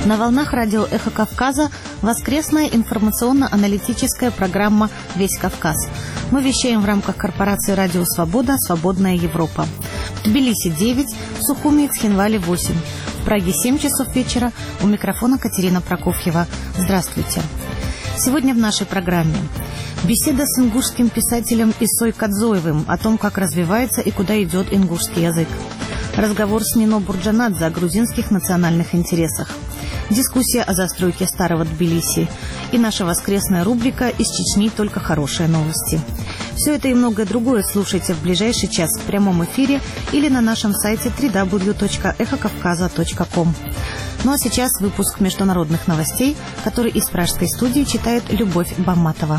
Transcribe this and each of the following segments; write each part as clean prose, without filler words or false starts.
На волнах радио «Эхо Кавказа» воскресная информационно-аналитическая программа «Весь Кавказ». Мы вещаем в рамках корпорации «Радио Свобода. Свободная Европа». В Тбилиси 9, в Сухуми и Цхинвале 8. В Праге 7 часов вечера. У микрофона Катерина Прокофьева. Здравствуйте. Сегодня в нашей программе беседа с ингушским писателем Исой Кадзоевым о том, как развивается и куда идет ингушский язык. Разговор с Нино Бурджанадзе о грузинских национальных интересах. Дискуссия о застройке старого Тбилиси. И наша воскресная рубрика «Из Чечни только хорошие новости». Все это и многое другое слушайте в ближайший час в прямом эфире или на нашем сайте www.эхокавказа.ком. Ну а сейчас выпуск международных новостей, который из пражской студии читает Любовь Бамматова.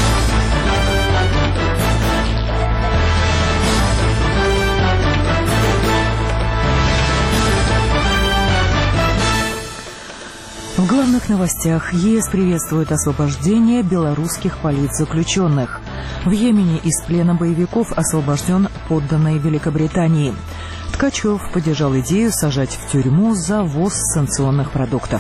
В главных новостях ЕС приветствует освобождение белорусских политзаключенных. В Йемене из плена боевиков освобожден подданный Великобритании. Ткачев поддержал идею сажать в тюрьму за ввоз санкционных продуктов.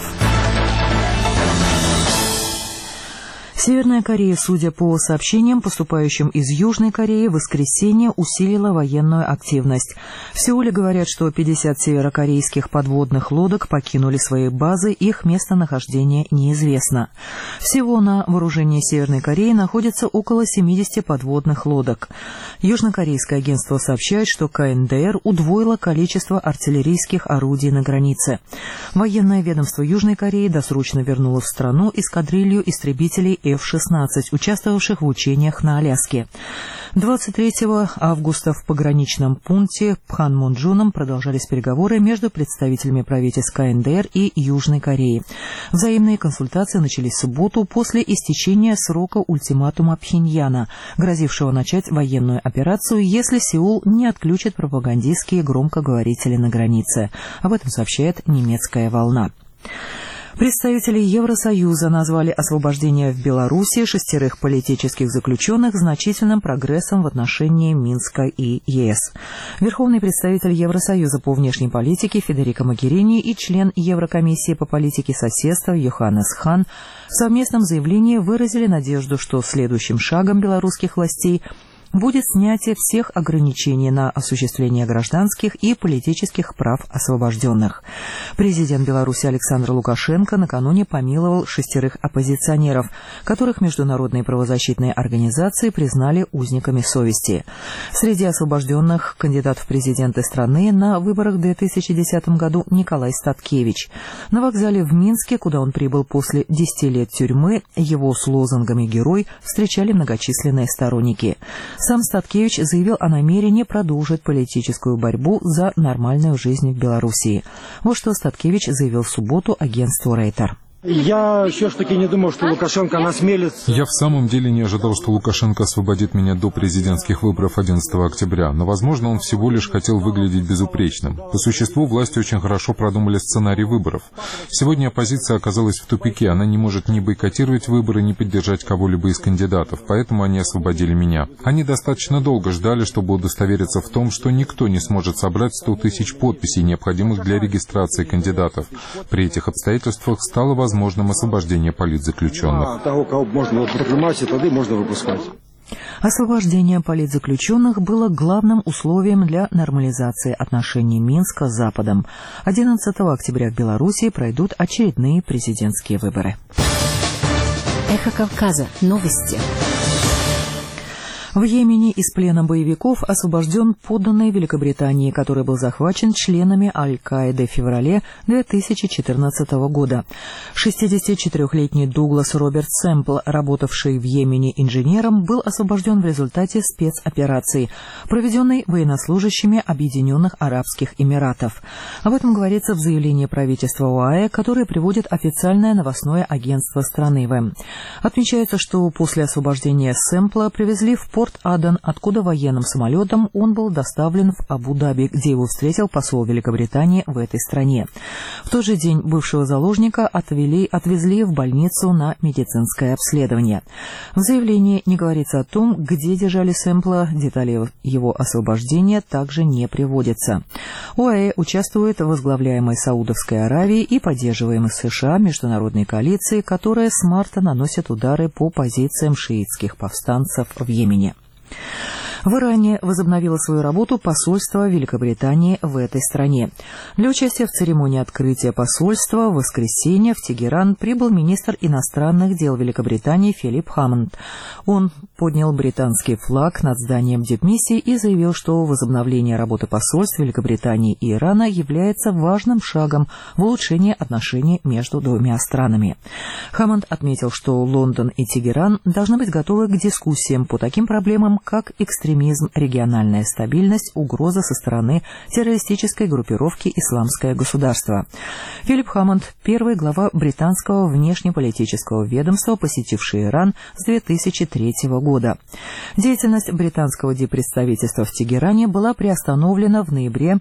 Северная Корея, судя по сообщениям, поступающим из Южной Кореи, в воскресенье усилила военную активность. В Сеуле говорят, что 50 северокорейских подводных лодок покинули свои базы, их местонахождение неизвестно. Всего на вооружении Северной Кореи находится около 70 подводных лодок. Южнокорейское агентство сообщает, что КНДР удвоило количество артиллерийских орудий на границе. Военное ведомство Южной Кореи досрочно вернуло в страну эскадрилью истребителей F-16, участвовавших в учениях на Аляске. 23 августа в пограничном пункте Пханмонджуном продолжались переговоры между представителями правительств КНДР и Южной Кореи. Взаимные консультации начались в субботу после истечения срока ультиматума Пхеньяна, грозившего начать военную операцию, если Сеул не отключит пропагандистские громкоговорители на границе. Об этом сообщает немецкая «Волна». Представители Евросоюза назвали освобождение в Беларуси 6 политических заключенных значительным прогрессом в отношении Минска и ЕС. Верховный представитель Евросоюза по внешней политике Федерико Могерини и член Еврокомиссии по политике соседства Йоханнес Хан в совместном заявлении выразили надежду, что следующим шагом белорусских властей будет снятие всех ограничений на осуществление гражданских и политических прав освобожденных. Президент Беларуси Александр Лукашенко накануне помиловал 6 оппозиционеров, которых международные правозащитные организации признали узниками совести. Среди освобожденных кандидат в президенты страны на выборах в 2010 году Николай Статкевич. На вокзале в Минске, куда он прибыл после 10 лет тюрьмы, его с лозунгами «Герой» встречали многочисленные сторонники. Сам Статкевич заявил о намерении продолжить политическую борьбу за нормальную жизнь в Белоруссии. Вот что Статкевич заявил в субботу агентству Рейтер. Я все-таки не думал, что Лукашенко насмелится. Я в самом деле не ожидал, что Лукашенко освободит меня до президентских выборов 11 октября, но, возможно, он всего лишь хотел выглядеть безупречным. По существу, власти очень хорошо продумали сценарий выборов. Сегодня оппозиция оказалась в тупике, она не может ни бойкотировать выборы, ни поддержать кого-либо из кандидатов, поэтому они освободили меня. Они достаточно долго ждали, чтобы удостовериться в том, что никто не сможет собрать 100 тысяч подписей, необходимых для регистрации кандидатов. При этих обстоятельствах стало возможным освобождение политзаключенных. Того, кого можно принимать, и тогда можно выпускать. Освобождение политзаключенных было главным условием для нормализации отношений Минска с Западом. 11 октября в Беларуси пройдут очередные президентские выборы. Эхо Кавказа. Новости. В Йемене из плена боевиков освобожден подданный Великобритании, который был захвачен членами Аль-Каиды в феврале 2014 года. 64-летний Дуглас Роберт Сэмпл, работавший в Йемене инженером, был освобожден в результате спецоперации, проведенной военнослужащими Объединенных Арабских Эмиратов. Об этом говорится в заявлении правительства ОАЭ, которое приводит официальное новостное агентство страны ВЭМ. Отмечается, что после освобождения Сэмпла привезли в порт аэропорт Аден, откуда военным самолетом он был доставлен в Абу-Даби, где его встретил посол Великобритании в этой стране. В тот же день бывшего заложника отвезли в больницу на медицинское обследование. В заявлении не говорится о том, где держали Сэмпла, детали его освобождения также не приводятся. ОАЭ участвует в возглавляемой Саудовской Аравией и поддерживаемой США международной коалиции, которая с марта наносит удары по позициям шиитских повстанцев в Йемене. В Иране возобновило свою работу посольство Великобритании в этой стране. Для участия в церемонии открытия посольства в воскресенье в Тегеран прибыл министр иностранных дел Великобритании Филипп Хаммонд. Он поднял британский флаг над зданием дипмиссии и заявил, что возобновление работы посольств Великобритании и Ирана является важным шагом в улучшении отношений между двумя странами. Хаммонд отметил, что Лондон и Тегеран должны быть готовы к дискуссиям по таким проблемам, как экстремизм, региональная стабильность, угроза со стороны террористической группировки «Исламское государство». Филипп Хаммонд – первый глава британского внешнеполитического ведомства, посетивший Иран с 2003 года. Деятельность британского диппредставительства в Тегеране была приостановлена в ноябре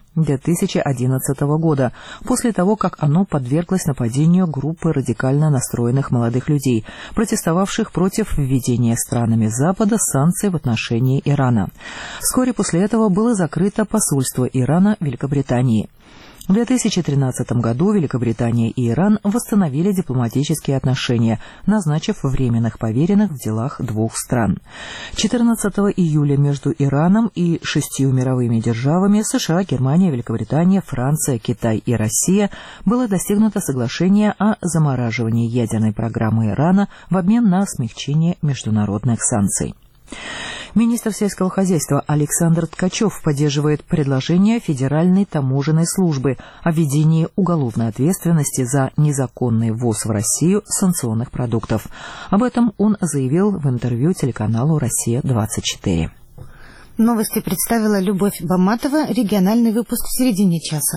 2011 года, после того, как оно подверглось нападению группы радикально настроенных молодых людей, протестовавших против введения странами Запада санкций в отношении Ирана. Вскоре после этого было закрыто посольство Ирана в Великобритании. В 2013 году Великобритания и Иран восстановили дипломатические отношения, назначив временных поверенных в делах двух стран. 14 июля между Ираном и 6 мировыми державами США, Германия, Великобритания, Франция, Китай и Россия было достигнуто соглашение о замораживании ядерной программы Ирана в обмен на смягчение международных санкций. Министр сельского хозяйства Александр Ткачев поддерживает предложение Федеральной таможенной службы о введении уголовной ответственности за незаконный ввоз в Россию санкционных продуктов. Об этом он заявил в интервью телеканалу «Россия-24». Новости представила Любовь Баматова. Региональный выпуск в середине часа.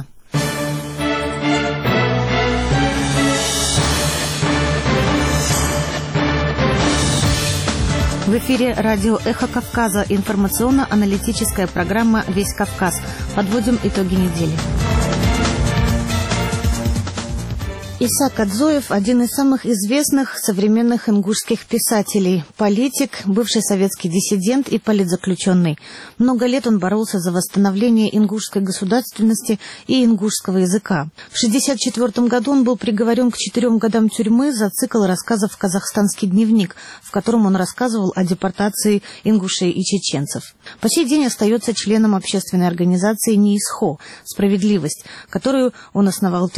В эфире радио «Эхо Кавказа», информационно-аналитическая программа «Весь Кавказ». Подводим итоги недели. Исаак Адзоев – один из самых известных современных ингушских писателей, политик, бывший советский диссидент и политзаключенный. Много лет он боролся за восстановление ингушской государственности и ингушского языка. В 1964 году он был приговорен к 4 годам тюрьмы за цикл рассказов «Казахстанский дневник», в котором он рассказывал о депортации ингушей и чеченцев. По сей день остается членом общественной организации «НИИСХО» «Справедливость», которую он основал в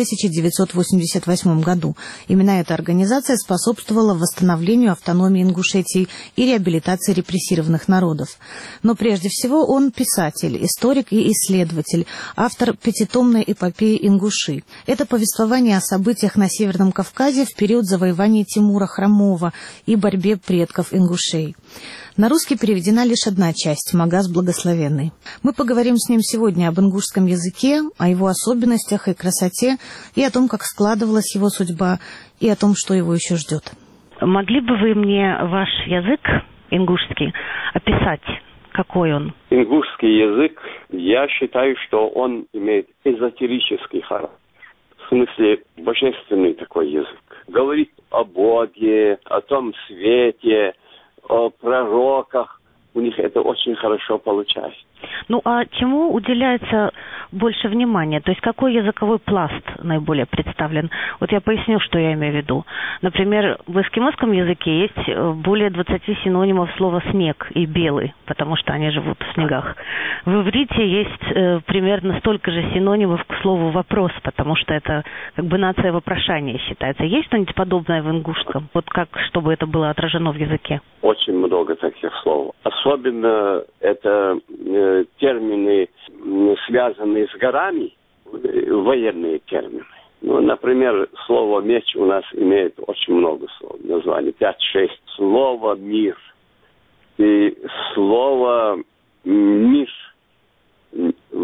1988 году. Именно эта организация способствовала восстановлению автономии Ингушетии и реабилитации репрессированных народов. Но прежде всего он писатель, историк и исследователь, автор пятитомной эпопеи «Ингуши». Это повествование о событиях на Северном Кавказе в период завоевания Тимура Хромова и борьбе предков ингушей. На русский переведена лишь одна часть «Магаз Благословенный». Мы поговорим с ним сегодня об ингушском языке, о его особенностях и красоте, и о том, как складывалась его судьба, и о том, что его еще ждет. Могли бы вы мне ваш язык ингушский описать? Какой он? Ингушский язык, я считаю, что он имеет эзотерический характер. В смысле, божественный такой язык. Говорит о Боге, о том свете, о пророках. У них это очень хорошо получается. Ну, а чему уделяется больше внимания? То есть какой языковой пласт наиболее представлен? Вот я поясню, что я имею в виду. Например, в эскимосском языке есть более 20 синонимов слова «снег» и «белый», потому что они живут в снегах. В иврите есть примерно столько же синонимов к слову «вопрос», потому что это как бы нация вопрошания считается. Есть что-нибудь подобное в ингушском? Вот как, чтобы это было отражено в языке? Очень много таких слов. Особенно это термины, связанные с горами, военные термины. Ну, например, слово «меч» у нас имеет очень много слов, названий, 5-6. Слово «мир» и слово «мир»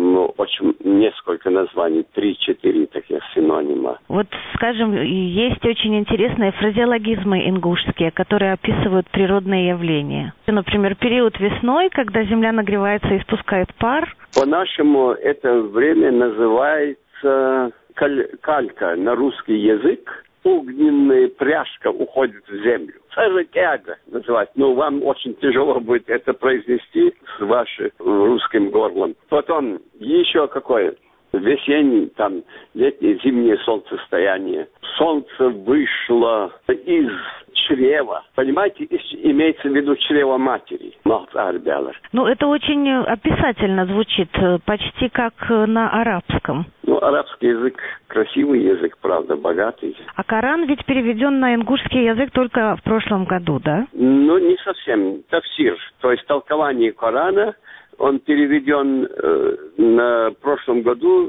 очень несколько названий, 3-4 таких синонима. Вот, скажем, есть очень интересные фразеологизмы ингушские, которые описывают природные явления. Например, период весной, когда земля нагревается и испускает пар. По-нашему это время называется калька на русский язык. Огненная пряжка уходит в землю. Царекяга называется. Но вам очень тяжело будет это произнести с вашим русским горлом. Потом еще какое? Весеннее, там, летнее, зимнее солнцестояние. Солнце вышло из чрева. Понимаете, имеется в виду чрево матери. Ну, это очень описательно звучит, почти как на арабском. Ну, арабский язык красивый язык, правда, богатый. А Коран ведь переведен на ингушский язык только в прошлом году, да? Ну, не совсем. Тафсир, то есть толкование Корана, он переведен на прошлом году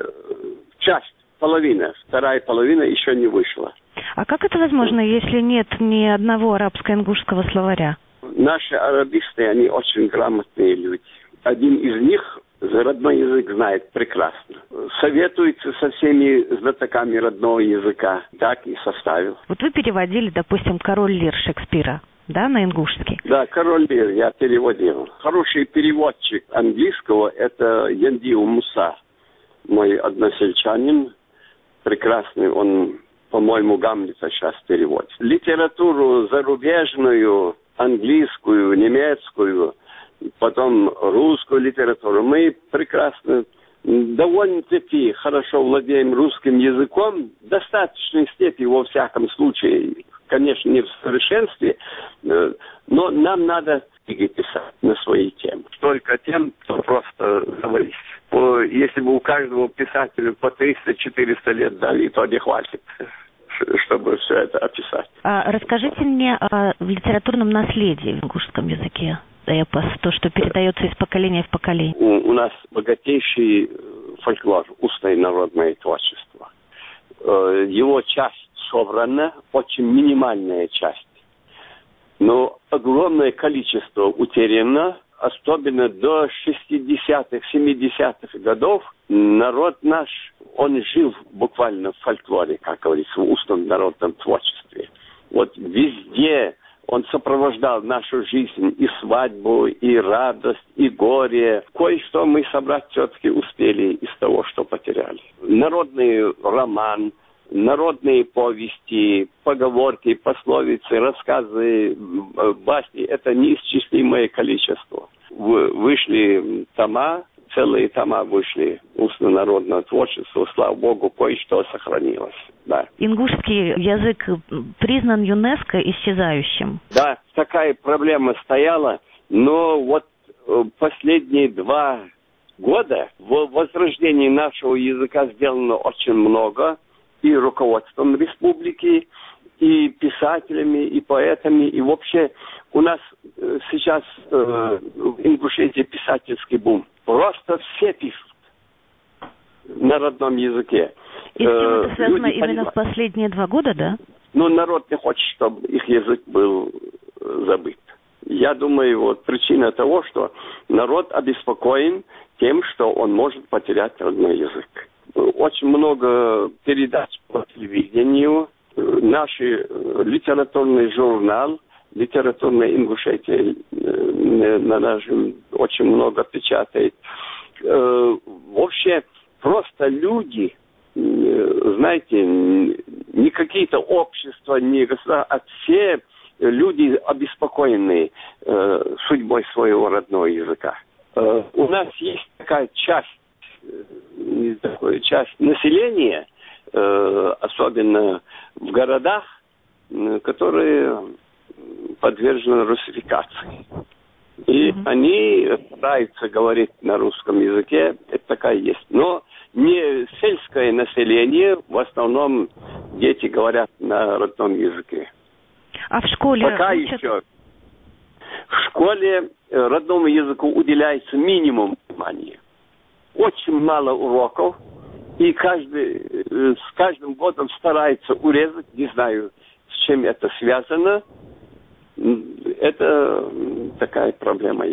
часть, половина. Вторая половина еще не вышла. А как это возможно, если нет ни одного арабско-ингушского словаря? Наши арабисты, они очень грамотные люди. Один из них родной язык знает прекрасно. Советуется со всеми знатоками родного языка. Так и составил. Вот вы переводили, допустим, «Король Лир» Шекспира, да, на ингушский? Да, «Король Лир» я переводил. Хороший переводчик английского – это Яндиу Муса, мой односельчанин. Прекрасный, он, по-моему, Гамлета сейчас переводит. Литературу зарубежную, английскую, немецкую, потом русскую литературу. Мы прекрасно, довольно-таки хорошо владеем русским языком, в достаточной степени, во всяком случае, конечно, не в совершенстве, но нам надо писать на свои темы. Только тем, кто просто говорит. Если бы у каждого писателя по 300-400 лет дали, то не хватит, чтобы все это описать. Расскажите мне о литературном наследии в ингушском языке. Эпос, то, что передается из поколения в поколение. У нас богатейший фольклор, устное народное творчество. Его часть собрана, очень минимальная часть. Но огромное количество утеряно, особенно до 60-х, 70-х годов. Народ наш, он жил буквально в фольклоре, как говорится, в устном народном творчестве. Вот везде он сопровождал нашу жизнь, и свадьбу, и радость, и горе. Кое-что мы собрать все-таки успели из того, что потеряли. Народный роман, народные повести, поговорки, пословицы, рассказы, басни – это неисчислимое количество. Вышли тома, целые тома вышли устно-народного творчества. Слава Богу, кое-что сохранилось. Да. Ингушский язык признан ЮНЕСКО исчезающим. Да, такая проблема стояла, но вот последние 2 года в возрождении нашего языка сделано очень много. И руководством республики, и писателями, и поэтами. И вообще у нас сейчас в Ингушетии писательский бум. Просто все пишут на родном языке. И с чем это связано именно в последние 2 года, да? Ну, народ не хочет, чтобы их язык был забыт. Я думаю, вот причина того, что народ обеспокоен тем, что он может потерять родной язык. Очень много передач по телевидению. Наш литературный журнал, литературная Ингушетия на нашем очень много печатает. Вообще, просто люди, знаете, не какие-то общества, не государства, а все люди обеспокоенные судьбой своего родного языка. У нас есть такая часть населения, особенно в городах, которые подвержены русификации. И они стараются говорить на русском языке, это такая есть. Но не сельское население, в основном дети говорят на родном языке. А в школе пока учат... еще. В школе родному языку уделяется минимум внимания. Очень мало уроков, и с каждым годом старается урезать, не знаю, с чем это связано. Это такая проблема есть.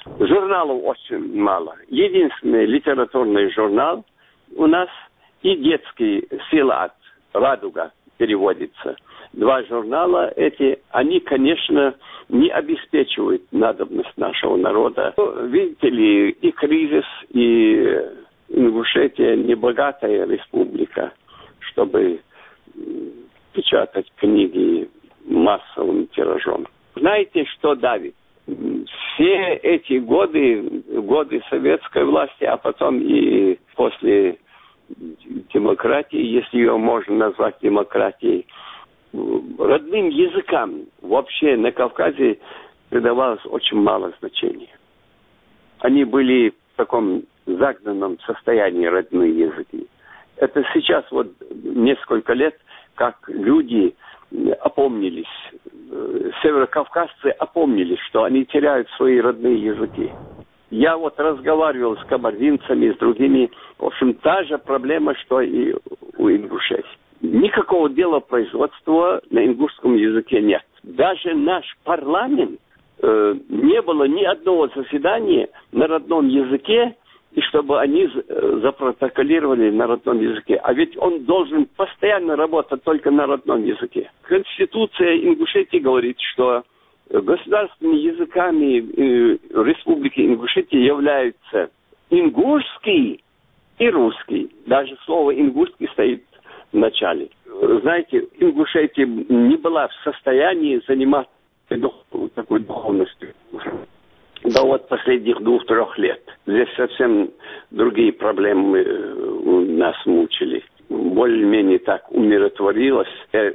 Журналов очень мало. Единственный литературный журнал у нас и детский «Силат», «Радуга» переводится. 2 журнала эти, они, конечно, не обеспечивают надобность нашего народа. Видите ли, и кризис, и Ингушетия небогатая республика, чтобы печатать книги массовым тиражом. Знаете, что давит? Все эти годы советской власти, а потом и после демократии, если ее можно назвать демократией, родным языкам вообще на Кавказе придавалось очень мало значения. Они были в таком загнанном состоянии, родные языки. Это сейчас вот несколько лет, как люди опомнились, северокавказцы опомнились, что они теряют свои родные языки. Я вот разговаривал с кабардинцами, с другими. В общем, та же проблема, что и у ингушей. Никакого дела производства на ингушском языке нет. Даже наш парламент не было ни одного заседания на родном языке, и чтобы они запротоколировали на родном языке. А ведь он должен постоянно работать только на родном языке. Конституция Ингушетии говорит, что государственными языками Республики Ингушетия являются ингушский и русский. Даже слово ингушский стоит в начале. Знаете, Ингушетия не была в состоянии заниматься такой духовностью. Да вот последних 2-3 лет. Здесь совсем другие проблемы у нас мучили. Более-менее так умиротворился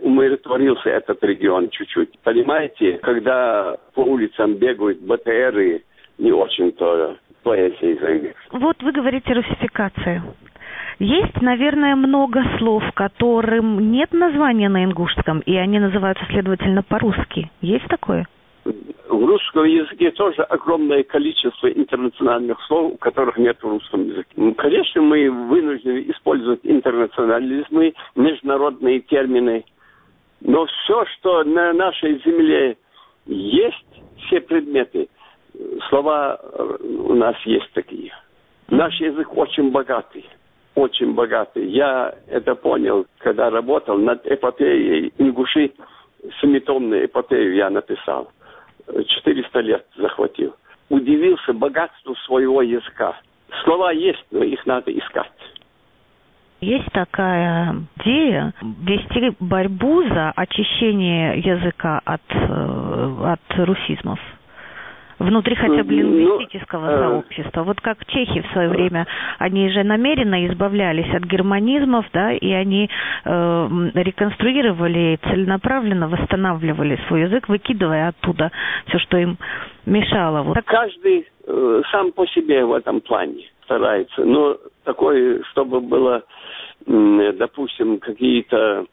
этот регион чуть-чуть. Понимаете, когда по улицам бегают БТРы, не очень-то поэзия заиграет. Вот вы говорите русификацию. Есть, наверное, много слов, которым нет названия на ингушском, и они называются, следовательно, по-русски. Есть такое? В русском языке тоже огромное количество интернациональных слов, которых нет в русском языке. Ну, конечно, мы вынуждены использовать интернационализмы, международные термины. Но все, что на нашей земле есть, все предметы, слова у нас есть такие. Наш язык очень богатый. Очень богатый. Я это понял, когда работал над эпопеей ингуши. 7-томную эпопею я написал. 400 лет захватил. Удивился богатству своего языка. Слова есть, но их надо искать. Есть такая идея вести борьбу за очищение языка от русизмов. Внутри хотя бы лингвистического сообщества. Вот как чехи в свое время, они же намеренно избавлялись от германизмов, да, и они реконструировали, целенаправленно восстанавливали свой язык, выкидывая оттуда все, что им мешало. Вот. Каждый сам по себе в этом плане старается. Но такое, чтобы было, допустим, какие-то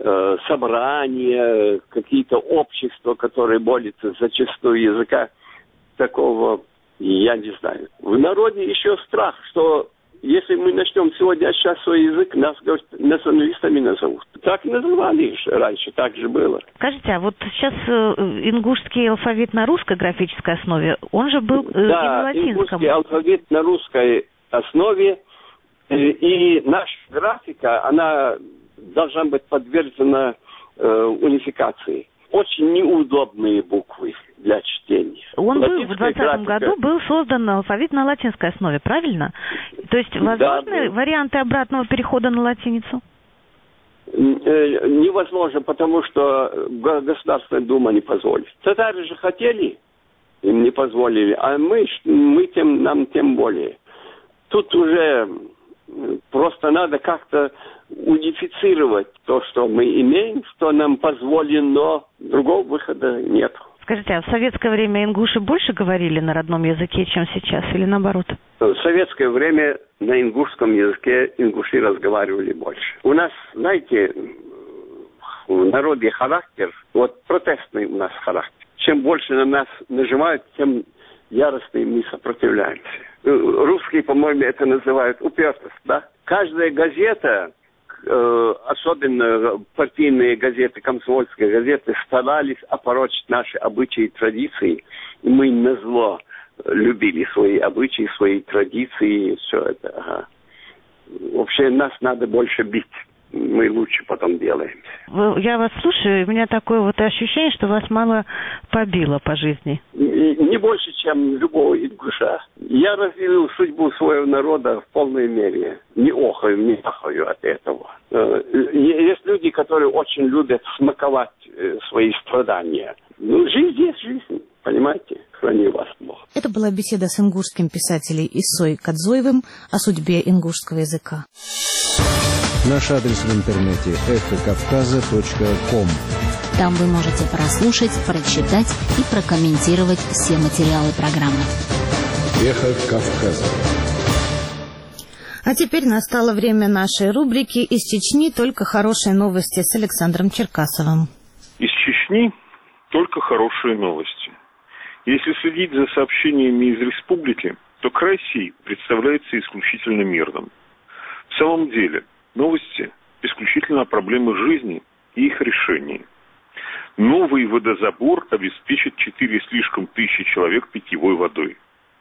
собрания, какие-то общества, которые борются за чистоту языка, такого я не знаю. В народе еще страх, что если мы начнем сегодня очищать свой язык, нас, говорят, националистами назовут. Так называли раньше, так же было. Скажите, а вот сейчас ингушский алфавит на русской графической основе, он же был и на латинском. Да, ингушский алфавит на русской основе, и наша графика, она должна быть подвержена унификации. Очень неудобные буквы для чтения. Он был в 2020 году был создан алфавит на латинской основе, правильно? То есть возможны варианты обратного перехода на латиницу? Невозможно, потому что Государственная Дума не позволит. Татары же хотели, им не позволили, а нам тем более. Тут уже просто надо как-то унифицировать то, что мы имеем, что нам позволено, другого выхода нет. Скажите, а в советское время ингуши больше говорили на родном языке, чем сейчас, или наоборот? В советское время на ингушском языке ингуши разговаривали больше. У нас, знаете, в народе характер, вот протестный у нас характер. Чем больше на нас нажимают, тем яростнее мы сопротивляемся. Русские, по-моему, это называют упертость, да? Каждая газета, особенно партийные газеты, комсомольские газеты, старались опорочить наши обычаи и традиции. И мы назло любили свои обычаи, свои традиции, все это. Ага. Вообще нас надо больше бить. Мы лучше потом делаем. Я вас слушаю, и у меня такое вот ощущение, что вас мало побило по жизни. Не больше, чем любого ингуша. Я разделил судьбу своего народа в полной мере. Не охаю, не ахаю от этого. Есть люди, которые очень любят смаковать свои страдания. Ну, жизнь есть жизнь, понимаете? Храни вас Бог. Это была беседа с ингушским писателем Исой Кадзоевым о судьбе ингушского языка. Наш адрес в интернете эхокавказа.ком. Там вы можете прослушать, прочитать и прокомментировать все материалы программы. Эхо Кавказа. А теперь настало время нашей рубрики «Из Чечни только хорошие новости» с Александром Черкасовым. Из Чечни только хорошие новости. Если следить за сообщениями из республики, то край сей представляется исключительно мирным. В самом деле, новости исключительно о проблемах жизни и их решении. Новый водозабор обеспечит 4 слишком тысячи человек питьевой водой.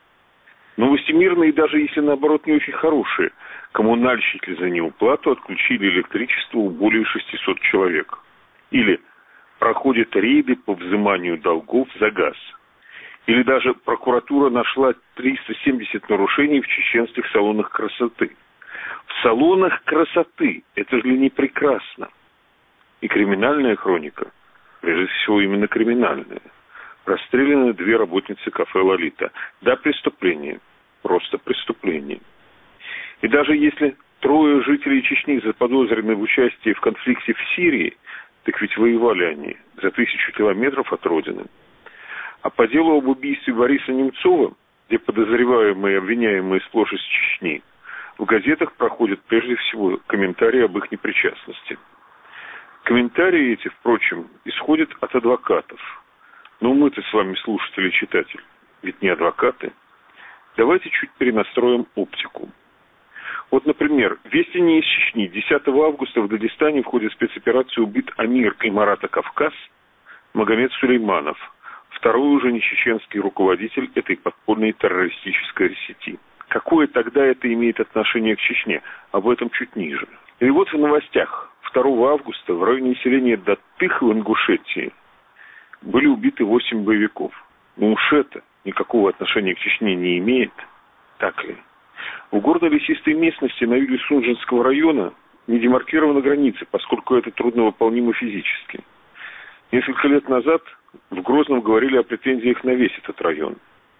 Новости мирные, даже если наоборот не очень хорошие. Коммунальщики за неуплату отключили электричество у более 600 человек. Или проходят рейды по взиманию долгов за газ. Или даже прокуратура нашла 370 нарушений в чеченских салонах красоты. В салонах красоты. Это же не прекрасно. И криминальная хроника, прежде всего именно криминальная. Расстреляны 2 работницы кафе «Лолита». Да, преступление. Просто преступление. И даже если 3 жителей Чечни заподозрены в участии в конфликте в Сирии, так ведь воевали они за 1000 километров от родины. А по делу об убийстве Бориса Немцова, где подозреваемые и обвиняемые сплошь из Чечни, в газетах проходят прежде всего комментарии об их непричастности. Комментарии эти, впрочем, исходят от адвокатов. Но мы-то с вами, слушатели и читатель, ведь не адвокаты. Давайте чуть перенастроим оптику. Вот, например, вестение из Чечни. 10 августа в Дагестане в ходе спецоперации убит амир Имарата Кавказ Магомед Сулейманов, второй уже не чеченский руководитель этой подпольной террористической сети. Какое тогда это имеет отношение к Чечне? Об этом чуть ниже. И вот в новостях. 2 августа в районе селения Даттых в Ингушетии были убиты 8 боевиков. Но уж это никакого отношения к Чечне не имеет. Так ли? В горно-лесистой местности на юге Сунжинского района не демаркирована граница, поскольку это трудновыполнимо физически. Несколько лет назад в Грозном говорили о претензиях на весь этот район.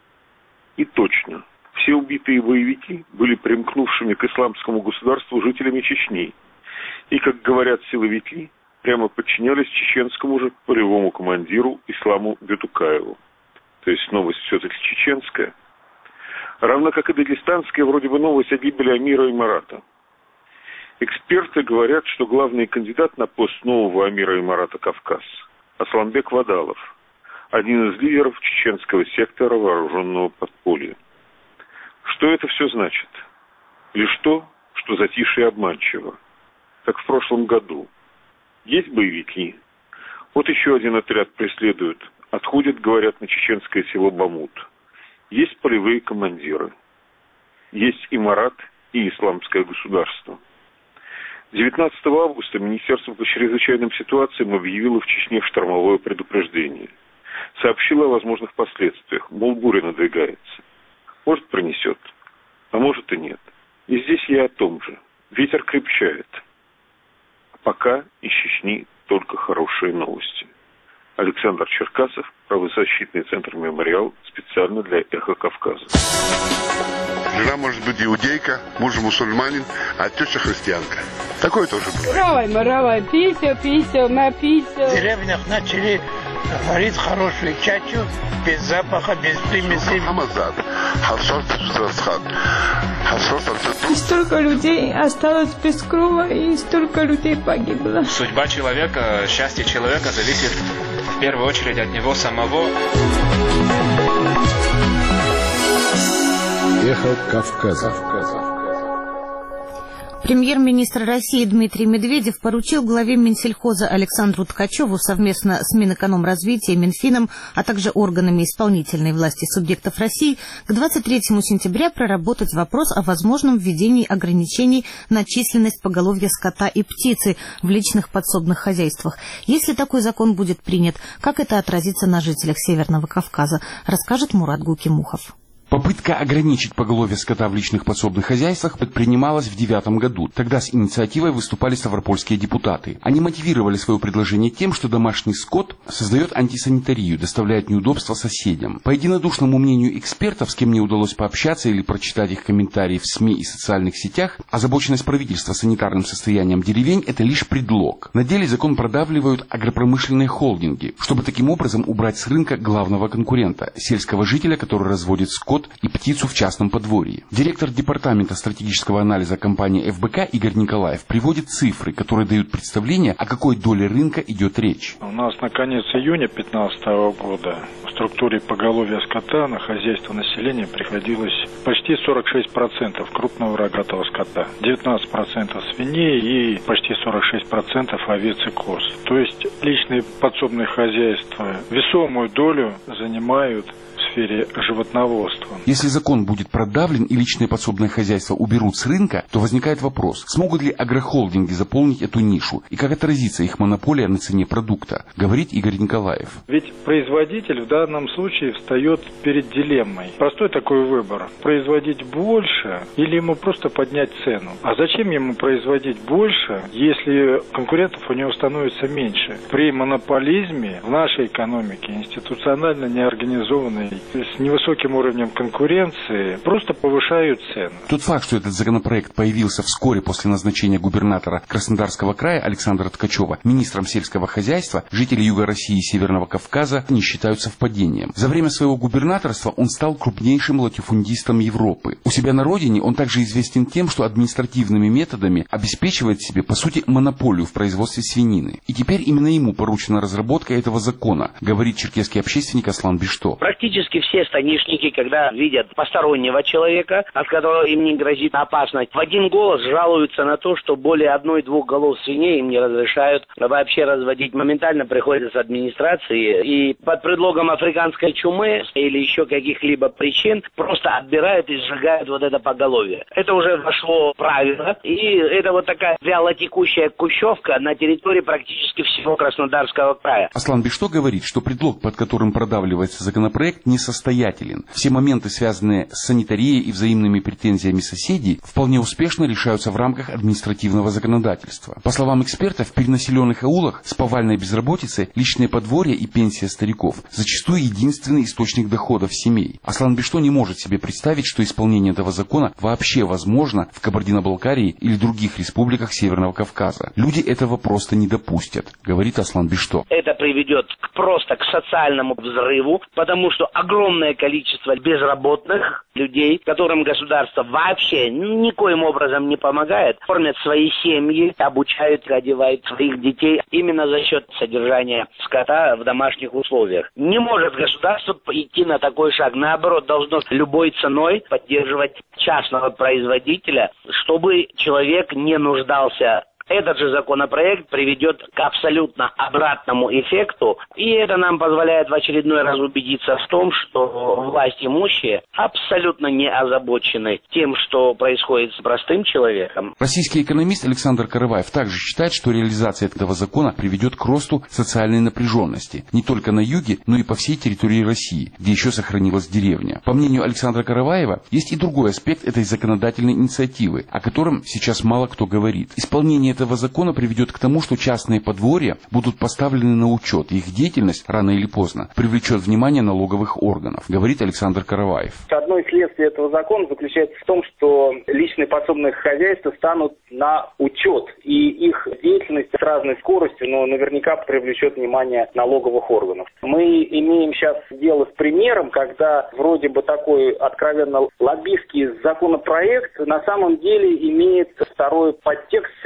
И точно. Все убитые боевики были примкнувшими к исламскому государству жителями Чечни. И, как говорят силовики, прямо подчинялись чеченскому же полевому командиру Исламу Бютукаеву. То есть новость все-таки чеченская. Равно как и дагестанская, вроде бы новость о гибели амира Имарата. Эксперты говорят, что главный кандидат на пост нового амира Имарата Кавказ – Асланбек Вадалов, один из лидеров чеченского сектора вооруженного подполья. Что это все значит? Лишь то, что затишье обманчиво. Как в прошлом году. Есть боевики. Вот еще один отряд преследуют. Отходят, говорят, на чеченское село Бамут. Есть полевые командиры. Есть Имарат и Исламское государство. 19 августа Министерство по чрезвычайным ситуациям объявило в Чечне штормовое предупреждение. Сообщило о возможных последствиях. Мол, буря надвигается. Может, пронесет, а может и нет. И здесь я о том же. Ветер крепчает. Пока из Чечни только хорошие новости. Александр Черкасов, правозащитный центр «Мемориал», специально для «Эхо Кавказа». Жена может быть иудейка, муж мусульманин, а теща христианка. Такое тоже бывает. Равай, пися, напися. В деревнях начали варить хорошую чачу, без запаха, без примесей. И столько людей осталось без крова, и столько людей погибло. Судьба человека, счастье человека зависит в первую очередь от него самого. Эхо Кавказа. Премьер-министр России Дмитрий Медведев поручил главе Минсельхоза Александру Ткачеву совместно с Минэкономразвития, Минфином, а также органами исполнительной власти субъектов России к 23 сентября проработать вопрос о возможном введении ограничений на численность поголовья скота и птицы в личных подсобных хозяйствах. Если такой закон будет принят, как это отразится на жителях Северного Кавказа, расскажет Мурат Гукимухов. Попытка ограничить поголовье скота в личных подсобных хозяйствах предпринималась в 2009 году. Тогда с инициативой выступали ставропольские депутаты. Они мотивировали свое предложение тем, что домашний скот создает антисанитарию, доставляет неудобства соседям. По единодушному мнению экспертов, с кем мне удалось пообщаться или прочитать их комментарии в СМИ и социальных сетях, озабоченность правительства санитарным состоянием деревень – это лишь предлог. На деле закон продавливают агропромышленные холдинги, чтобы таким образом убрать с рынка главного конкурента – сельского жителя, который разводит скот и птицу в частном подворье. Директор департамента стратегического анализа компании ФБК Игорь Николаев приводит цифры, которые дают представление, о какой доле рынка идет речь. У нас на конец июня 2015 года в структуре поголовья скота на хозяйство населения приходилось почти 46% крупного рогатого скота, 19% свиней и почти 46% овец и коз. То есть личные подсобные хозяйства весомую долю занимают в сфере животноводства. Если закон будет продавлен и личные подсобные хозяйства уберут с рынка, то возникает вопрос, смогут ли агрохолдинги заполнить эту нишу и как отразится их монополия на цене продукта, говорит Игорь Николаев. Ведь производитель в данном случае встает перед дилеммой. Простой такой выбор. Производить больше или ему просто поднять цену. А зачем ему производить больше, если конкурентов у него становится меньше? При монополизме в нашей экономике институционально неорганизованной с невысоким уровнем конкуренции просто повышают цены. Тот факт, что этот законопроект появился вскоре после назначения губернатора Краснодарского края Александра Ткачева министром сельского хозяйства, жители Юга России и Северного Кавказа не считают совпадением. За время своего губернаторства он стал крупнейшим латифундистом Европы. У себя на родине он также известен тем, что административными методами обеспечивает себе, по сути, монополию в производстве свинины. И теперь именно ему поручена разработка этого закона, говорит черкесский общественник Аслан Бишто. Практически все станишники, когда видят постороннего человека, от которого им не грозит опасность, в один голос жалуются на то, что более 1-2 голов свиней им не разрешают вообще разводить. Моментально приходят с администрации и под предлогом африканской чумы или еще каких-либо причин просто отбирают и сжигают вот это поголовье. Это уже вошло в правило, и это вот такая вялотекущая кущевка на территории практически всего Краснодарского края. Аслан Бишто говорит, что предлог, под которым продавливается законопроект, несостоятелен. Все моменты, связанные с санитарией и взаимными претензиями соседей, вполне успешно решаются в рамках административного законодательства. По словам экспертов, в перенаселенных аулах с повальной безработицей личные подворья и пенсия стариков зачастую единственный источник доходов семей. Аслан Бишто не может себе представить, что исполнение этого закона вообще возможно в Кабардино-Балкарии или других республиках Северного Кавказа. Люди этого просто не допустят, говорит Аслан Бишто. Это приведет просто к социальному взрыву, потому что огромное количество безработных людей, которым государство вообще никоим образом не помогает, кормят свои семьи, обучают, одевают своих детей именно за счет содержания скота в домашних условиях. Не может государство идти на такой шаг. Наоборот, должно любой ценой поддерживать частного производителя, чтобы человек не нуждался. Этот же законопроект приведет к абсолютно обратному эффекту, и это нам позволяет в очередной раз убедиться в том, что власть имущие абсолютно не озабочены тем, что происходит с простым человеком. Российский экономист Александр Караваев также считает, что реализация этого закона приведет к росту социальной напряженности не только на юге, но и по всей территории России, где еще сохранилась деревня. По мнению Александра Караваева, есть и другой аспект этой законодательной инициативы, о котором сейчас мало кто говорит. Исполнение этого закона приведет к тому, что частные подворья будут поставлены на учет, и их деятельность рано или поздно привлечет внимание налоговых органов, говорит Александр Караваев. Одно из следствий этого закона заключается в том, что личные подсобные хозяйства станут на учет, и их деятельность с разной скоростью, но наверняка привлечет внимание налоговых органов. Мы имеем сейчас дело с примером, когда вроде бы такой откровенно лоббистский законопроект на самом деле имеет второй подтекст, связанный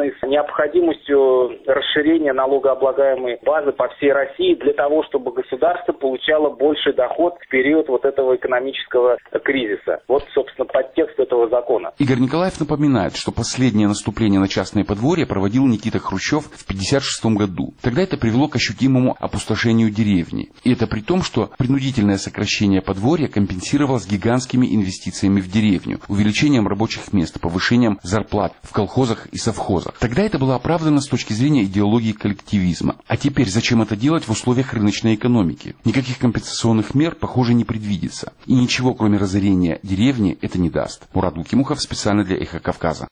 связанный с необходимостью расширения налогооблагаемой базы по всей России для того, чтобы государство получало больший доход в период вот этого экономического кризиса. Вот, собственно, подтекст этого закона. Игорь Николаев напоминает, что последнее наступление на частные подворья проводил Никита Хрущев в 1956 году. Тогда это привело к ощутимому опустошению деревни. И это при том, что принудительное сокращение подворья компенсировалось гигантскими инвестициями в деревню, увеличением рабочих мест, повышением зарплат в колхозах и совхозах. Тогда это было оправдано с точки зрения идеологии коллективизма. А теперь зачем это делать в условиях рыночной экономики? Никаких компенсационных мер, похоже, не предвидится. И ничего, кроме разорения деревни, это не даст. Мурат Гукимухов специально для «Эхо Кавказа».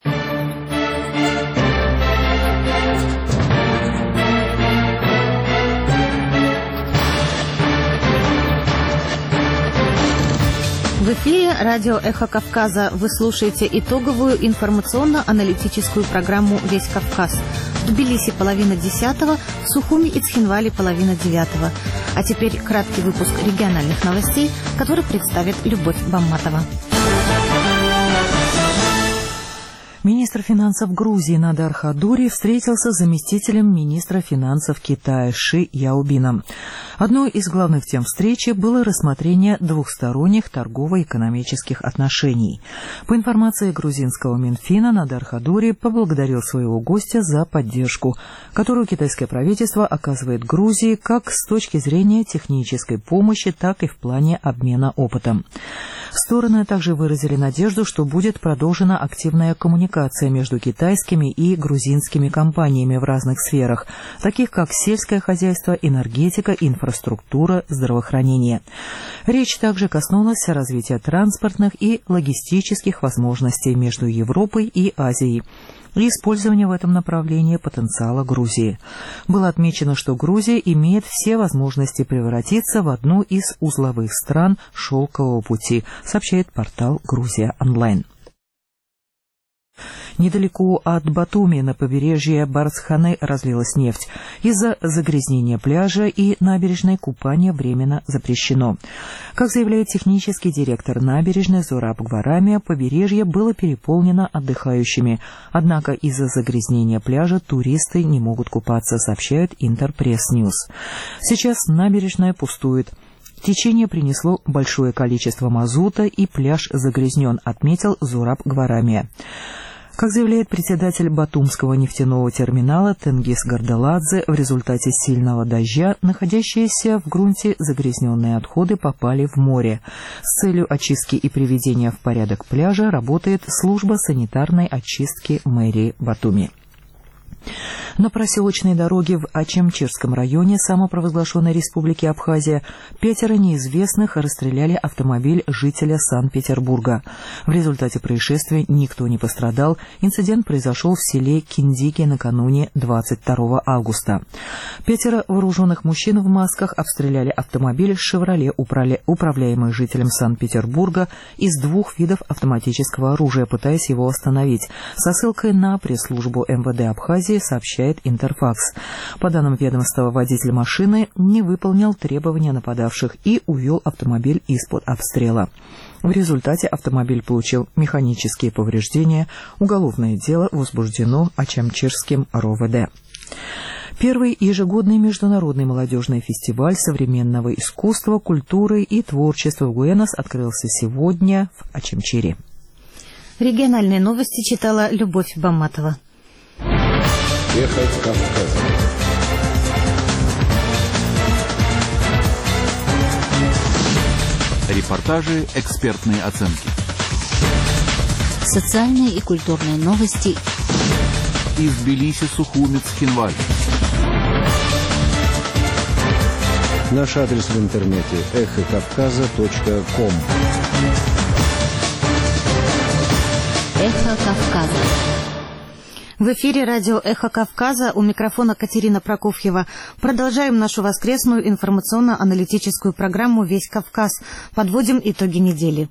В эфире радио «Эхо Кавказа». Вы слушаете итоговую информационно-аналитическую программу «Весь Кавказ». В Тбилиси 9:30, в Сухуми и Цхинвале 9:30. А теперь краткий выпуск региональных новостей, который представит Любовь Бамматова. Министр финансов Грузии Надар Хадури встретился с заместителем министра финансов Китая Ши Яобином. Одной из главных тем встречи было рассмотрение двухсторонних торгово-экономических отношений. По информации грузинского Минфина, Надар Хадури поблагодарил своего гостя за поддержку, которую китайское правительство оказывает Грузии как с точки зрения технической помощи, так и в плане обмена опытом. Стороны также выразили надежду, что будет продолжена активная коммуникация между китайскими и грузинскими компаниями в разных сферах, таких как сельское хозяйство, энергетика, инфраструктура, здравоохранение. Речь также коснулась развития транспортных и логистических возможностей между Европой и Азией и использования в этом направлении потенциала Грузии. Было отмечено, что Грузия имеет все возможности превратиться в одну из узловых стран шелкового пути, сообщает портал «Грузия онлайн». Недалеко от Батуми на побережье Барцханы разлилась нефть. Из-за загрязнения пляжа и набережной купание временно запрещено. Как заявляет технический директор набережной Зураб Гварамия, побережье было переполнено отдыхающими. Однако из-за загрязнения пляжа туристы не могут купаться, сообщает Интерпресс-Ньюс. Сейчас набережная пустует. Течение принесло большое количество мазута, и пляж загрязнен, отметил Зураб Гварамия. Как заявляет председатель Батумского нефтяного терминала Тенгиз Гардаладзе, в результате сильного дождя находящиеся в грунте загрязненные отходы попали в море. С целью очистки и приведения в порядок пляжа работает служба санитарной очистки мэрии Батуми. На проселочной дороге в Ачамчирском районе самопровозглашенной республики Абхазия 5 неизвестных расстреляли автомобиль жителя Санкт-Петербурга. В результате происшествия никто не пострадал. Инцидент произошел в селе Киндиги накануне 22 августа. 5 вооруженных мужчин в масках обстреляли автомобиль «Шевроле», управляемый жителем Санкт-Петербурга, из 2 видов автоматического оружия, пытаясь его остановить. Со ссылкой на пресс-службу МВД Абхазии сообщает Интерфакс. По данным ведомства, водитель машины не выполнял требования нападавших и увел автомобиль из-под обстрела. В результате автомобиль получил механические повреждения. Уголовное дело возбуждено Ачамчирским РОВД. Первый ежегодный международный молодежный фестиваль современного искусства, культуры и творчества в Буэнос открылся сегодня в Ачамчире. Региональные новости читала Любовь Бамматова. Эхо Кавказа. Репортажи, экспертные оценки. Социальные и культурные новости. Из Тбилиси, Сухуми, Цхинваль. Наш адрес в интернете эхокавказа.ком. Эхо Кавказа. В эфире радио «Эхо Кавказа», у микрофона Катерина Прокофьева. Продолжаем нашу воскресную информационно-аналитическую программу «Весь Кавказ». Подводим итоги недели.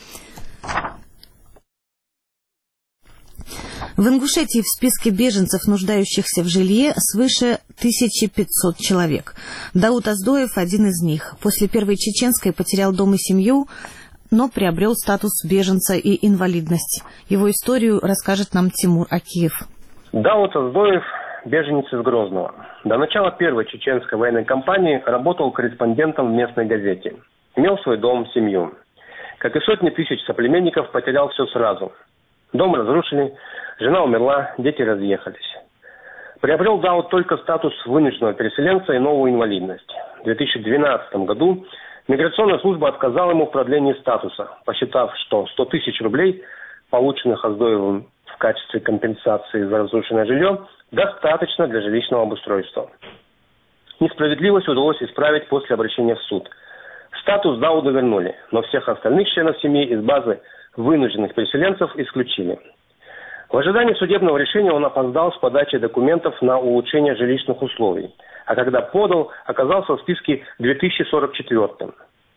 В Ингушетии в списке беженцев, нуждающихся в жилье, свыше 1500 человек. Дауд Аздоев – один из них. После Первой Чеченской потерял дом и семью, но приобрел статус беженца и инвалидность. Его историю расскажет нам Тимур Акиев. Даут Аздоев – беженец из Грозного. До начала первой чеченской военной кампании работал корреспондентом в местной газете. Имел свой дом, семью. Как и сотни тысяч соплеменников, потерял все сразу. Дом разрушили, жена умерла, дети разъехались. Приобрел Даут только статус вынужденного переселенца и новую инвалидность. В 2012 году миграционная служба отказала ему в продлении статуса, посчитав, что 100 тысяч рублей, полученных Аздоевым в качестве компенсации за разрушенное жилье, достаточно для жилищного обустройства. Несправедливость удалось исправить после обращения в суд. Статус Дауда вернули, но всех остальных членов семьи из базы вынужденных переселенцев исключили. В ожидании судебного решения он опоздал с подачей документов на улучшение жилищных условий, а когда подал, оказался в списке 2044-м.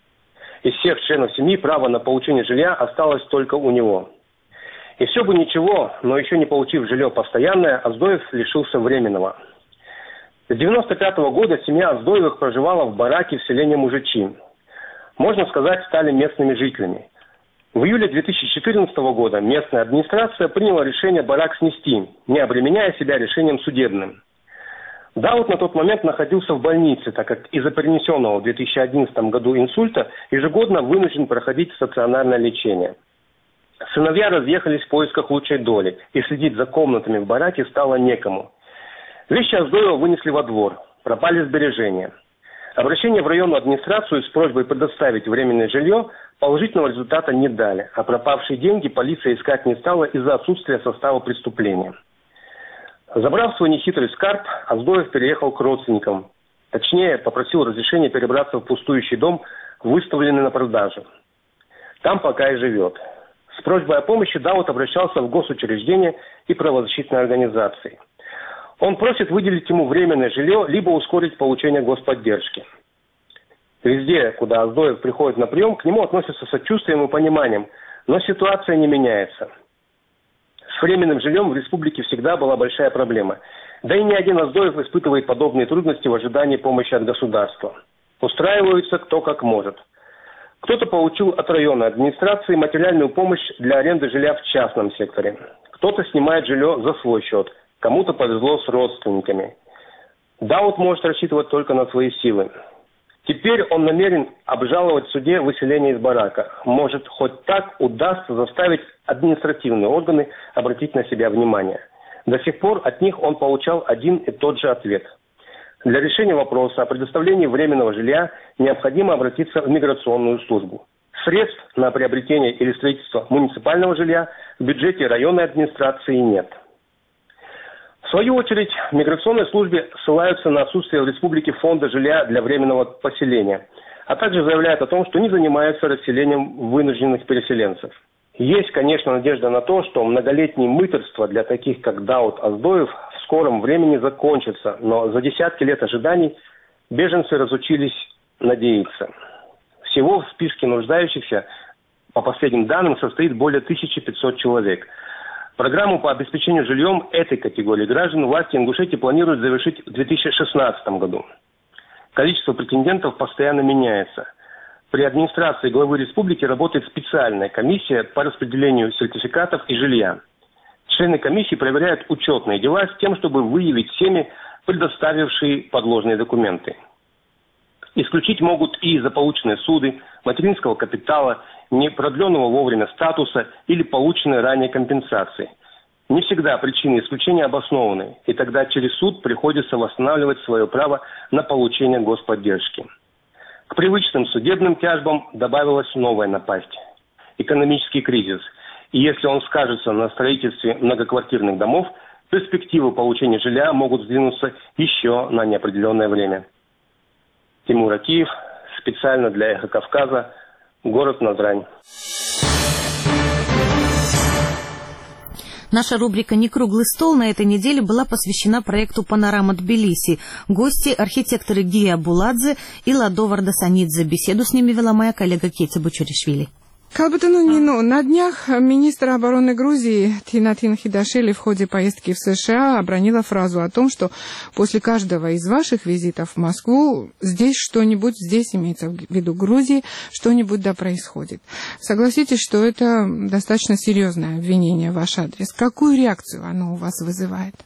Из всех членов семьи право на получение жилья осталось только у него. И все бы ничего, но еще не получив жилье постоянное, Аздоев лишился временного. С 1995 года семья Аздоевых проживала в бараке в селении Мужичи. Можно сказать, стали местными жителями. В июле 2014 года местная администрация приняла решение барак снести, не обременяя себя решением судебным. Даут на тот момент находился в больнице, так как из-за перенесенного в 2011 году инсульта ежегодно вынужден проходить стационарное лечение. Сыновья разъехались в поисках лучшей доли, и следить за комнатами в бараке стало некому. Вещи Аздоева вынесли во двор, пропали сбережения. Обращение в районную администрацию с просьбой предоставить временное жилье положительного результата не дали, а пропавшие деньги полиция искать не стала из-за отсутствия состава преступления. Забрав свой нехитрый скарб, Аздоев переехал к родственникам. Точнее, попросил разрешения перебраться в пустующий дом, выставленный на продажу. Там пока и живет. С просьбой о помощи Даут обращался в госучреждения и правозащитные организации. Он просит выделить ему временное жилье, либо ускорить получение господдержки. Везде, куда Аздоев приходит на прием, к нему относятся с сочувствием и пониманием, но ситуация не меняется. С временным жильем в республике всегда была большая проблема. Да и ни один Аздоев испытывает подобные трудности в ожидании помощи от государства. Устраиваются кто как может. Кто-то получил от районной администрации материальную помощь для аренды жилья в частном секторе. Кто-то снимает жилье за свой счет. Кому-то повезло с родственниками. Даут может рассчитывать только на свои силы. Теперь он намерен обжаловать в суде выселение из барака. Может, хоть так удастся заставить административные органы обратить на себя внимание. До сих пор от них он получал один и тот же ответ. Для решения вопроса о предоставлении временного жилья необходимо обратиться в миграционную службу. Средств на приобретение или строительство муниципального жилья в бюджете районной администрации нет. В свою очередь, в миграционной службе ссылаются на отсутствие в республике фонда жилья для временного поселения, а также заявляют о том, что не занимаются расселением вынужденных переселенцев. Есть, конечно, надежда на то, что многолетнее мытарство для таких, как Даут Аздоев, в скором времени закончится, но за десятки лет ожиданий беженцы разучились надеяться. Всего в списке нуждающихся, по последним данным, состоит более 1500 человек. Программу по обеспечению жильем этой категории граждан власти Ингушетии планируют завершить в 2016 году. Количество претендентов постоянно меняется. При администрации главы республики работает специальная комиссия по распределению сертификатов и жилья. Члены комиссии проверяют учетные дела с тем, чтобы выявить семьи, предоставившие подложные документы. Исключить могут и заполученные суды, материнского капитала, непродленного вовремя статуса или полученные ранее компенсации. Не всегда причины исключения обоснованы, и тогда через суд приходится восстанавливать свое право на получение господдержки. К привычным судебным тяжбам добавилась новая напасть – экономический кризис. И если он скажется на строительстве многоквартирных домов, перспективы получения жилья могут сдвинуться еще на неопределенное время. Тимур Акиев, специально для «Эхо Кавказа», город Назрань. Наша рубрика «Не круглый стол» на этой неделе была посвящена проекту «Панорама Тбилиси». Гости – архитекторы Гия Буладзе и Ладо Вардасанидзе. Беседу с ними вела моя коллега Кетя Бучуришвили. Как бы то ни было, на днях министр обороны Грузии Тинатин Хидашвили в ходе поездки в США обронила фразу о том, что после каждого из ваших визитов в Москву здесь что-нибудь, здесь имеется в виду Грузии, что-нибудь да происходит. Согласитесь, что это достаточно серьезное обвинение в ваш адрес. Какую реакцию оно у вас вызывает?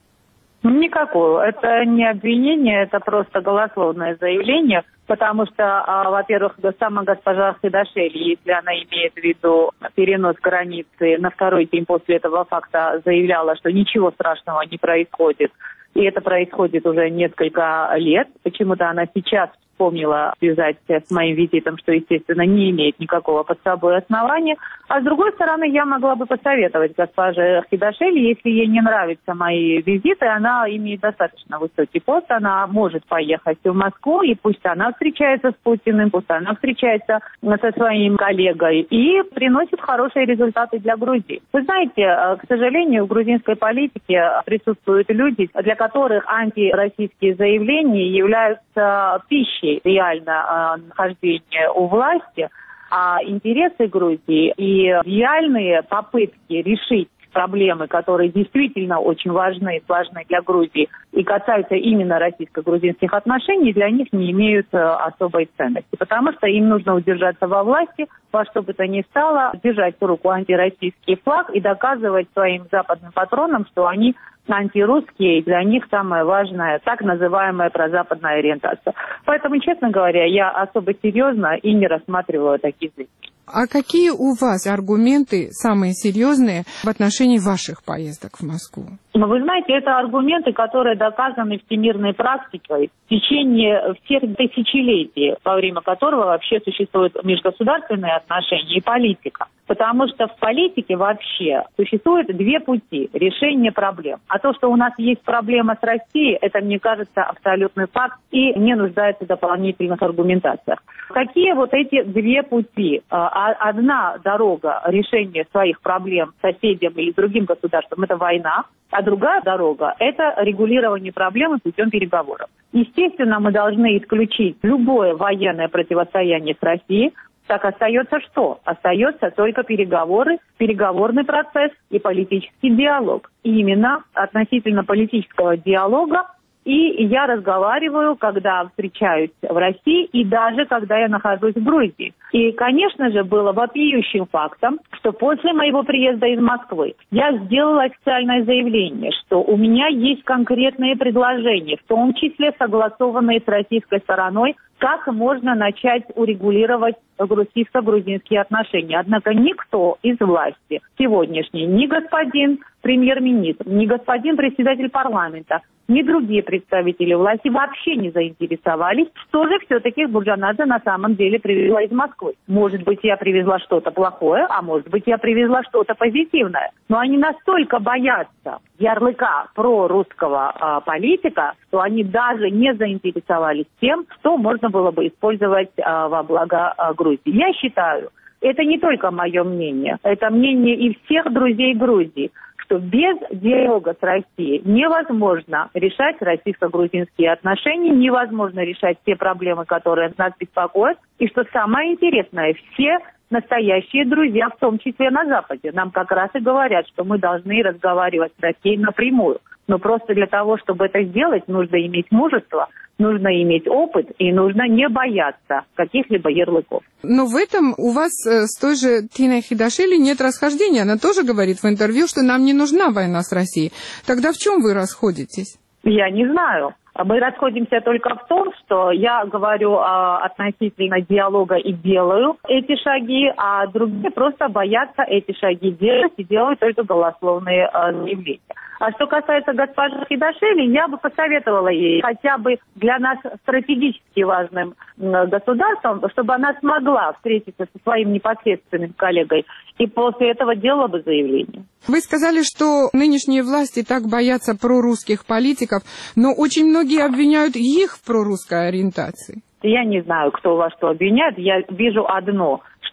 Никакую. Это не обвинение, это просто голословное заявление, потому что, во-первых, сама госпожа Хидашвили, если она имеет в виду перенос границы на второй день после этого факта, заявляла, что ничего страшного не происходит. И это происходит уже несколько лет. Почему-то она сейчас вспомнила связать с моим визитом, что, естественно, не имеет никакого под собой основания. А с другой стороны, я могла бы посоветовать госпоже Хидашвили, если ей не нравятся мои визиты, она имеет достаточно высокий пост, она может поехать в Москву, и пусть она встречается с Путиным, пусть она встречается со своим коллегой и приносит хорошие результаты для Грузии. Вы знаете, к сожалению, в грузинской политике присутствуют люди, для которых антироссийские заявления являются пищей реально нахождения у власти, а интересы Грузии и реальные попытки решить проблемы, которые действительно очень важны для Грузии и касаются именно российско-грузинских отношений, для них не имеют особой ценности, потому что им нужно удержаться во власти, во что бы то ни стало, держать в руку антироссийский флаг и доказывать своим западным патронам, что они антирусские, и для них самое важное так называемая прозападная ориентация. Поэтому, честно говоря, я особо серьезно и не рассматриваю такие заявления. А какие у вас аргументы самые серьезные в отношении ваших поездок в Москву? Вы знаете, это аргументы, которые доказаны всемирной практикой в течение всех тысячелетий, во время которого вообще существуют межгосударственные отношения и политика. Потому что в политике вообще существует две пути решения проблем. А то, что у нас есть проблема с Россией, это, мне кажется, абсолютный факт и не нуждается в дополнительных аргументациях. Какие вот эти две пути? Одна дорога решения своих проблем соседям или другим государствам – это война, а другая дорога – это регулирование проблемы путем переговоров. Естественно, мы должны исключить любое военное противостояние с Россией. Так остается что? Остается только переговоры, переговорный процесс и политический диалог. И именно относительно политического диалога и я разговариваю, когда встречаюсь в России и даже когда я нахожусь в Грузии. И, конечно же, было вопиющим фактом, что после моего приезда из Москвы я сделала официальное заявление, что у меня есть конкретные предложения, в том числе согласованные с российской стороной, как можно начать урегулировать российско-грузинские отношения. Однако никто из власти сегодняшний, ни господин премьер-министр, ни господин председатель парламента, ни другие представители власти вообще не заинтересовались, что же все-таки Бурджанадзе на самом деле привезла из Москвы. Может быть, я привезла что-то плохое, а может быть, я привезла что-то позитивное. Но они настолько боятся ярлыка прорусского политика, что они даже не заинтересовались тем, что можно было бы использовать во благо Грузии. Я считаю, это не только мое мнение, это мнение и всех друзей Грузии, что без диалога с Россией невозможно решать российско-грузинские отношения, невозможно решать те проблемы, которые нас беспокоят. И что самое интересное, все настоящие друзья, в том числе на Западе, нам как раз и говорят, что мы должны разговаривать с Россией напрямую. Но просто для того, чтобы это сделать, нужно иметь мужество, нужно иметь опыт и нужно не бояться каких-либо ярлыков. Но в этом у вас с той же Тиной Хидашвили нет расхождения. Она тоже говорит в интервью, что нам не нужна война с Россией. Тогда в чем вы расходитесь? Я не знаю. Мы расходимся только в том, что я говорю относительно диалога и делаю эти шаги, а другие просто боятся эти шаги делать и делают только голословные заявления. А что касается госпожи Хидашвили, я бы посоветовала ей хотя бы для нас стратегически важным государством, чтобы она смогла встретиться со своим непосредственным коллегой и после этого делала бы заявление. Вы сказали, что нынешние власти так боятся прорусских политиков, но очень многие обвиняют их в прорусской ориентации. Я не знаю, кто во что обвиняет. Я вижу одно, что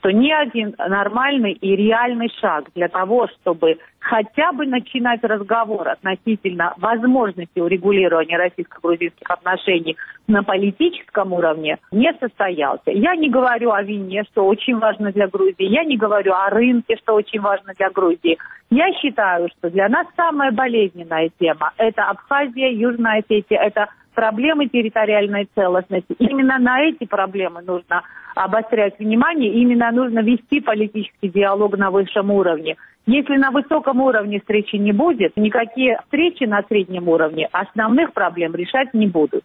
что ни один нормальный и реальный шаг для того, чтобы хотя бы начинать разговор относительно возможности урегулирования российско-грузинских отношений на политическом уровне, не состоялся. Я не говорю о вине, что очень важно для Грузии, я не говорю о рынке, что очень важно для Грузии. Я считаю, что для нас самая болезненная тема – это Абхазия, Южная Осетия, это проблемы территориальной целостности. Именно на эти проблемы нужно обострять внимание, именно нужно вести политический диалог на высшем уровне. Если на высоком уровне встречи не будет, никакие встречи на среднем уровне основных проблем решать не будут.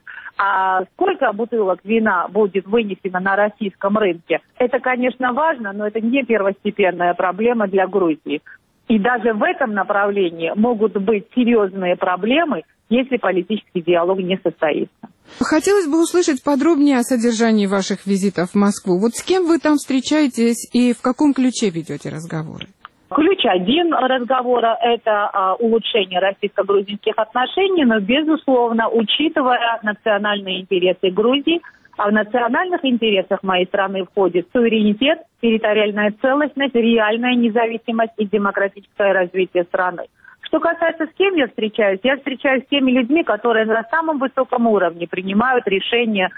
А сколько бутылок вина будет вынесено на российском рынке, это, конечно, важно, но это не первостепенная проблема для Грузии. И даже в этом направлении могут быть серьезные проблемы, если политический диалог не состоится. Хотелось бы услышать подробнее о содержании ваших визитов в Москву. Вот с кем вы там встречаетесь и в каком ключе ведете разговоры? Ключ один разговора – это улучшение российско-грузинских отношений, но, безусловно, учитывая национальные интересы Грузии, а в национальных интересах моей страны входит суверенитет, территориальная целостность, реальная независимость и демократическое развитие страны. Что касается, с кем я встречаюсь с теми людьми, которые на самом высоком уровне принимают решения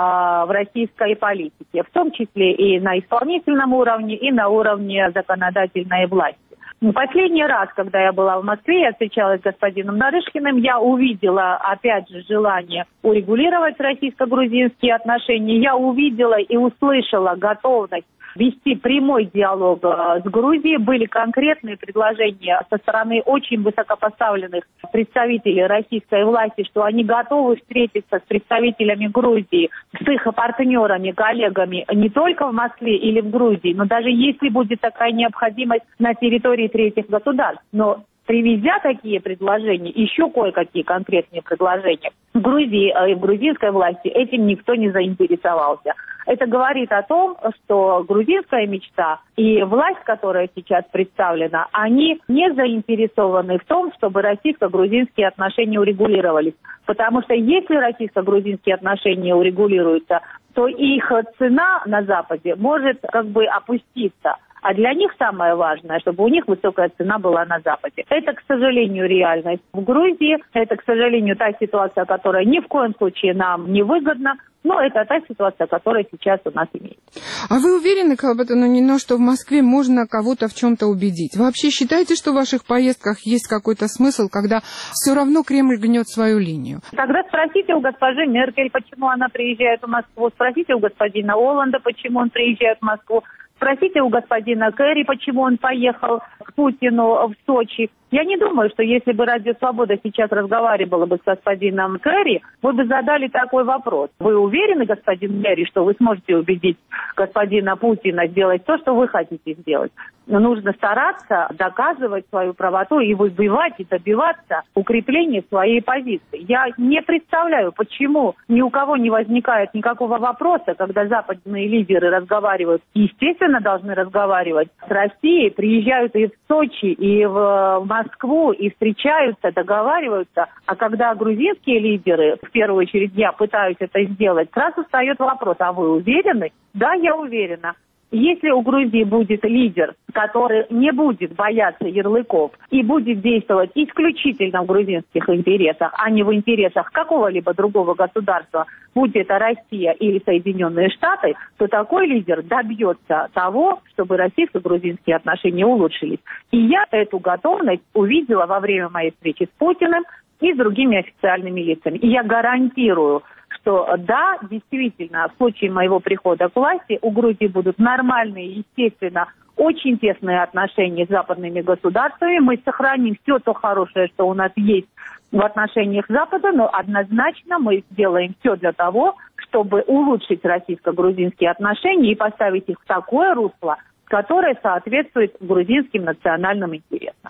в российской политике, в том числе и на исполнительном уровне, и на уровне законодательной власти. Последний раз, когда я была в Москве, я встречалась с господином Нарышкиным, я увидела, опять же, желание урегулировать российско-грузинские отношения, я увидела и услышала готовность вести прямой диалог с Грузией. Были конкретные предложения со стороны очень высокопоставленных представителей российской власти, что они готовы встретиться с представителями Грузии, с их партнерами, коллегами не только в Москве или в Грузии, но даже если будет такая необходимость на территории третьих государств. Но привезя такие предложения, еще кое-какие конкретные предложения, в Грузии и в грузинской власти этим никто не заинтересовался. Это говорит о том, что грузинская мечта и власть, которая сейчас представлена, они не заинтересованы в том, чтобы российско-грузинские отношения урегулировались. Потому что если российско-грузинские отношения урегулируются, то их цена на Западе может опуститься. А для них самое важное, чтобы у них высокая цена была на Западе. Это, к сожалению, реальность в Грузии. Это, к сожалению, та ситуация, которая ни в коем случае нам не выгодна. Но это та ситуация, которая сейчас у нас имеется. А вы уверены, Калбатану, что в Москве можно кого-то в чем-то убедить? Вы вообще считаете, что в ваших поездках есть какой-то смысл, когда все равно Кремль гнет свою линию? Тогда спросите у госпожи Меркель, почему она приезжает в Москву. Спросите у господина Оланда, почему он приезжает в Москву. Спросите у господина Керри, почему он поехал к Путину в Сочи. Я не думаю, что если бы Радио Свобода сейчас разговаривала бы с господином Керри, вы бы задали такой вопрос. Вы уверены, господин Керри, что вы сможете убедить господина Путина сделать то, что вы хотите сделать? Но нужно стараться доказывать свою правоту и выбивать, и добиваться укрепления своей позиции. Я не представляю, почему ни у кого не возникает никакого вопроса, когда западные лидеры разговаривают. Естественно, должны разговаривать с Россией, приезжают и в Сочи, и в Москву, и встречаются, договариваются. А когда грузинские лидеры, в первую очередь я, пытаюсь это сделать, сразу встает вопрос: а вы уверены? Да, я уверена. Если у Грузии будет лидер, который не будет бояться ярлыков и будет действовать исключительно в грузинских интересах, а не в интересах какого-либо другого государства, будь это Россия или Соединенные Штаты, то такой лидер добьется того, чтобы российско-грузинские отношения улучшились. И я эту готовность увидела во время моей встречи с Путиным и с другими официальными лицами. И я гарантирую, что да, действительно, в случае моего прихода к власти у Грузии будут нормальные, естественно, очень тесные отношения с западными государствами. Мы сохраним все то хорошее, что у нас есть в отношениях с Западом, но однозначно мы сделаем все для того, чтобы улучшить российско-грузинские отношения и поставить их в такое русло, которое соответствует грузинским национальным интересам.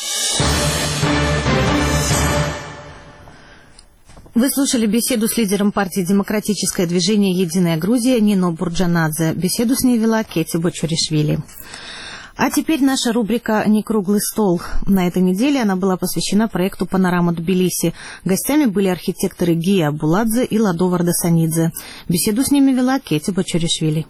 Вы слушали беседу с лидером партии «Демократическое движение «Единая Грузия» Нино Бурджанадзе. Беседу с ней вела Кети Бочуришвили. А теперь наша рубрика «Не круглый стол». На этой неделе она была посвящена проекту «Панорама Тбилиси». Гостями были архитекторы Гия Абуладзе и Ладо Вардасанидзе. Беседу с ними вела Кети Бочуришвили.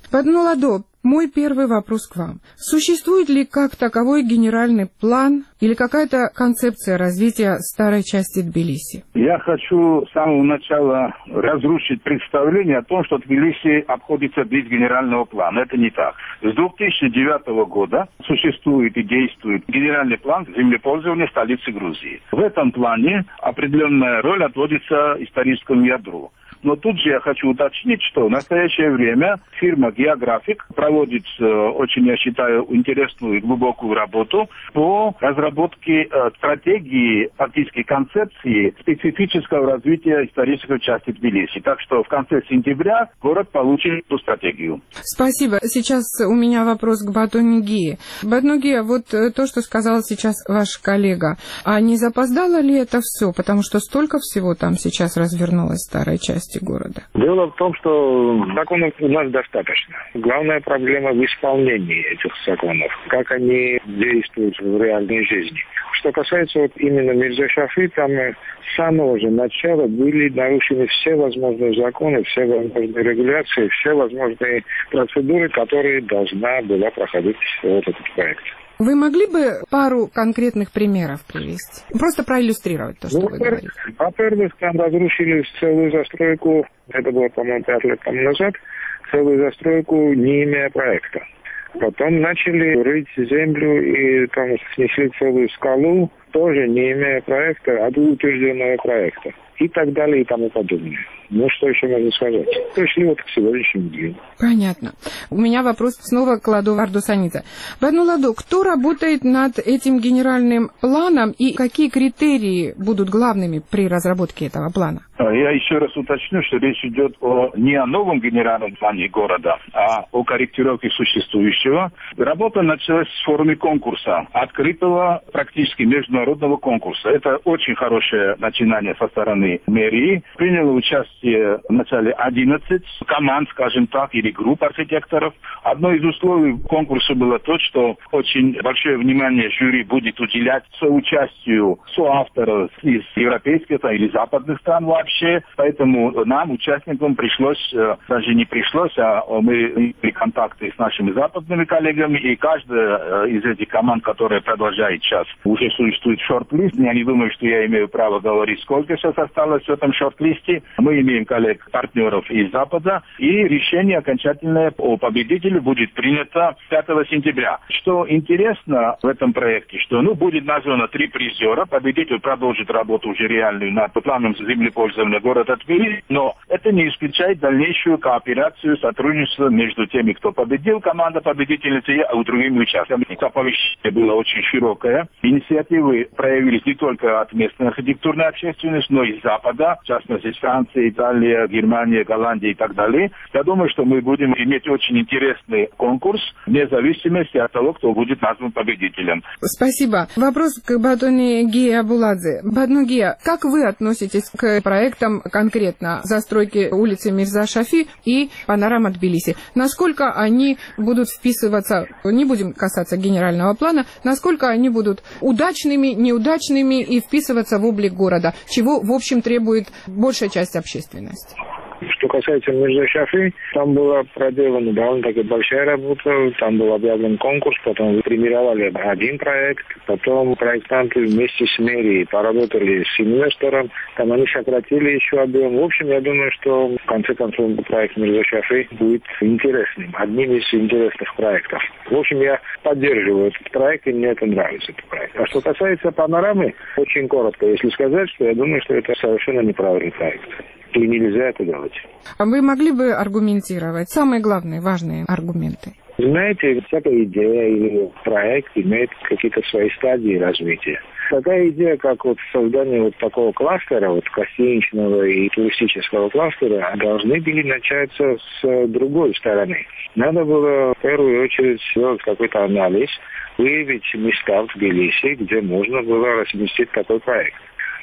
Бадмулладо, мой первый вопрос к вам. Существует ли как таковой генеральный план или какая-то концепция развития старой части Тбилиси? Я хочу с самого начала разрушить представление о том, что Тбилиси обходится без генерального плана. Это не так. С 2009 года существует и действует генеральный план землепользования столицы Грузии. В этом плане определенная роль отводится историческому ядру. Но тут же я хочу уточнить, что в настоящее время фирма «Географик» проводит очень, я считаю, интересную и глубокую работу по разработке стратегии, фактически концепции специфического развития исторической части Тбилиси. Так что в конце сентября город получит эту стратегию. Спасибо. Сейчас у меня вопрос к Батону-Гие. Батону-Гие, вот то, что сказал сейчас ваш коллега, а не запоздало ли это все? Потому что столько всего там сейчас развернулось в старой части города. Дело в том, что законов у нас достаточно. Главная проблема в исполнении этих законов, как они действуют в реальной жизни. Что касается вот именно Мирза-Шафи, там с самого же начала были нарушены все возможные законы, все возможные регуляции, все возможные процедуры, которые должна была проходить вот этот проект. Вы могли бы пару конкретных примеров привести? Просто проиллюстрировать то, что вы говорите. Во-первых, там разрушили целую застройку, это было, по-моему, 5 лет тому назад, целую застройку, не имея проекта. Потом начали рыть землю и там снесли целую скалу, тоже не имея проекта, а утвержденного проекта. И так далее, и тому подобное. Ну, что еще можно сказать? Пришли вот к сегодняшнему дню. Понятно. У меня вопрос снова к Ладо Вардусанице. Бадмулладо, кто работает над этим генеральным планом и какие критерии будут главными при разработке этого плана? Я еще раз уточню, что речь идет не о новом генеральном плане города, а о корректировке существующего. Работа началась в форме конкурса, открытого практически международного конкурса. Это очень хорошее начинание со стороны мэрии. Приняло участие в начале 11 команд, скажем так, или групп архитекторов. Одно из условий конкурса было то, что очень большое внимание жюри будет уделять соучастию соавторов из европейских или западных стран вообще. Поэтому нам, участникам, даже не пришлось, а мы имели контакты с нашими западными коллегами, и каждая из этих команд, которая продолжает сейчас, уже существует шорт-лист. Я не думаю, что я имею право говорить, сколько сейчас осталось в этом шорт-листе. Мы имеем коллег-партнеров из Запада, и решение окончательное о победителе будет принято 5 сентября. Что интересно в этом проекте, что будет названо 3 призера. Победитель продолжит работу уже реальную над планом землепользования города Тбилиси, но это не исключает дальнейшую кооперацию, сотрудничество между теми, кто победил, команда победительницы, и другими участниками. Оповещение было очень широкое. Инициативы проявились не только от местной архитектурной общественности, но и из Запада, в частности, Франция, Италия, Германия, Голландия и так далее. Я думаю, что мы будем иметь очень интересный конкурс, вне зависимости от того, кто будет назван победителем. Спасибо. Вопрос к Батону-Гие Абуладзе. Батону-Гие, как вы относитесь к проектам конкретно застройки улицы Мирза-Шафи и панорама Тбилиси? Насколько они будут вписываться, не будем касаться генерального плана, насколько они будут удачными, неудачными и вписываться в облик города, чего, в общем, требует большая часть общественности? Что касается Мирза-Шафи, там была проделана довольно-таки большая работа, там был объявлен конкурс, потом премировали один проект, потом проектанты вместе с мэрией поработали с инвестором, там они сократили еще объем. В общем, я думаю, что в конце концов проект Мирза-Шафи будет интересным, одним из интересных проектов. В общем, я поддерживаю этот проект, и мне это нравится, этот проект. А что касается панорамы, очень коротко, если сказать, что я думаю, что это совершенно неправильный проект. И нельзя это делать. А вы могли бы аргументировать самые главные, важные аргументы? Знаете, всякая идея или проект имеет какие-то свои стадии развития. Такая идея, как создание такого кластера, гостиничного и туристического кластера, должны были начаться с другой стороны. Надо было в первую очередь сделать какой-то анализ, выявить места в Тбилиси, где можно было разместить такой проект.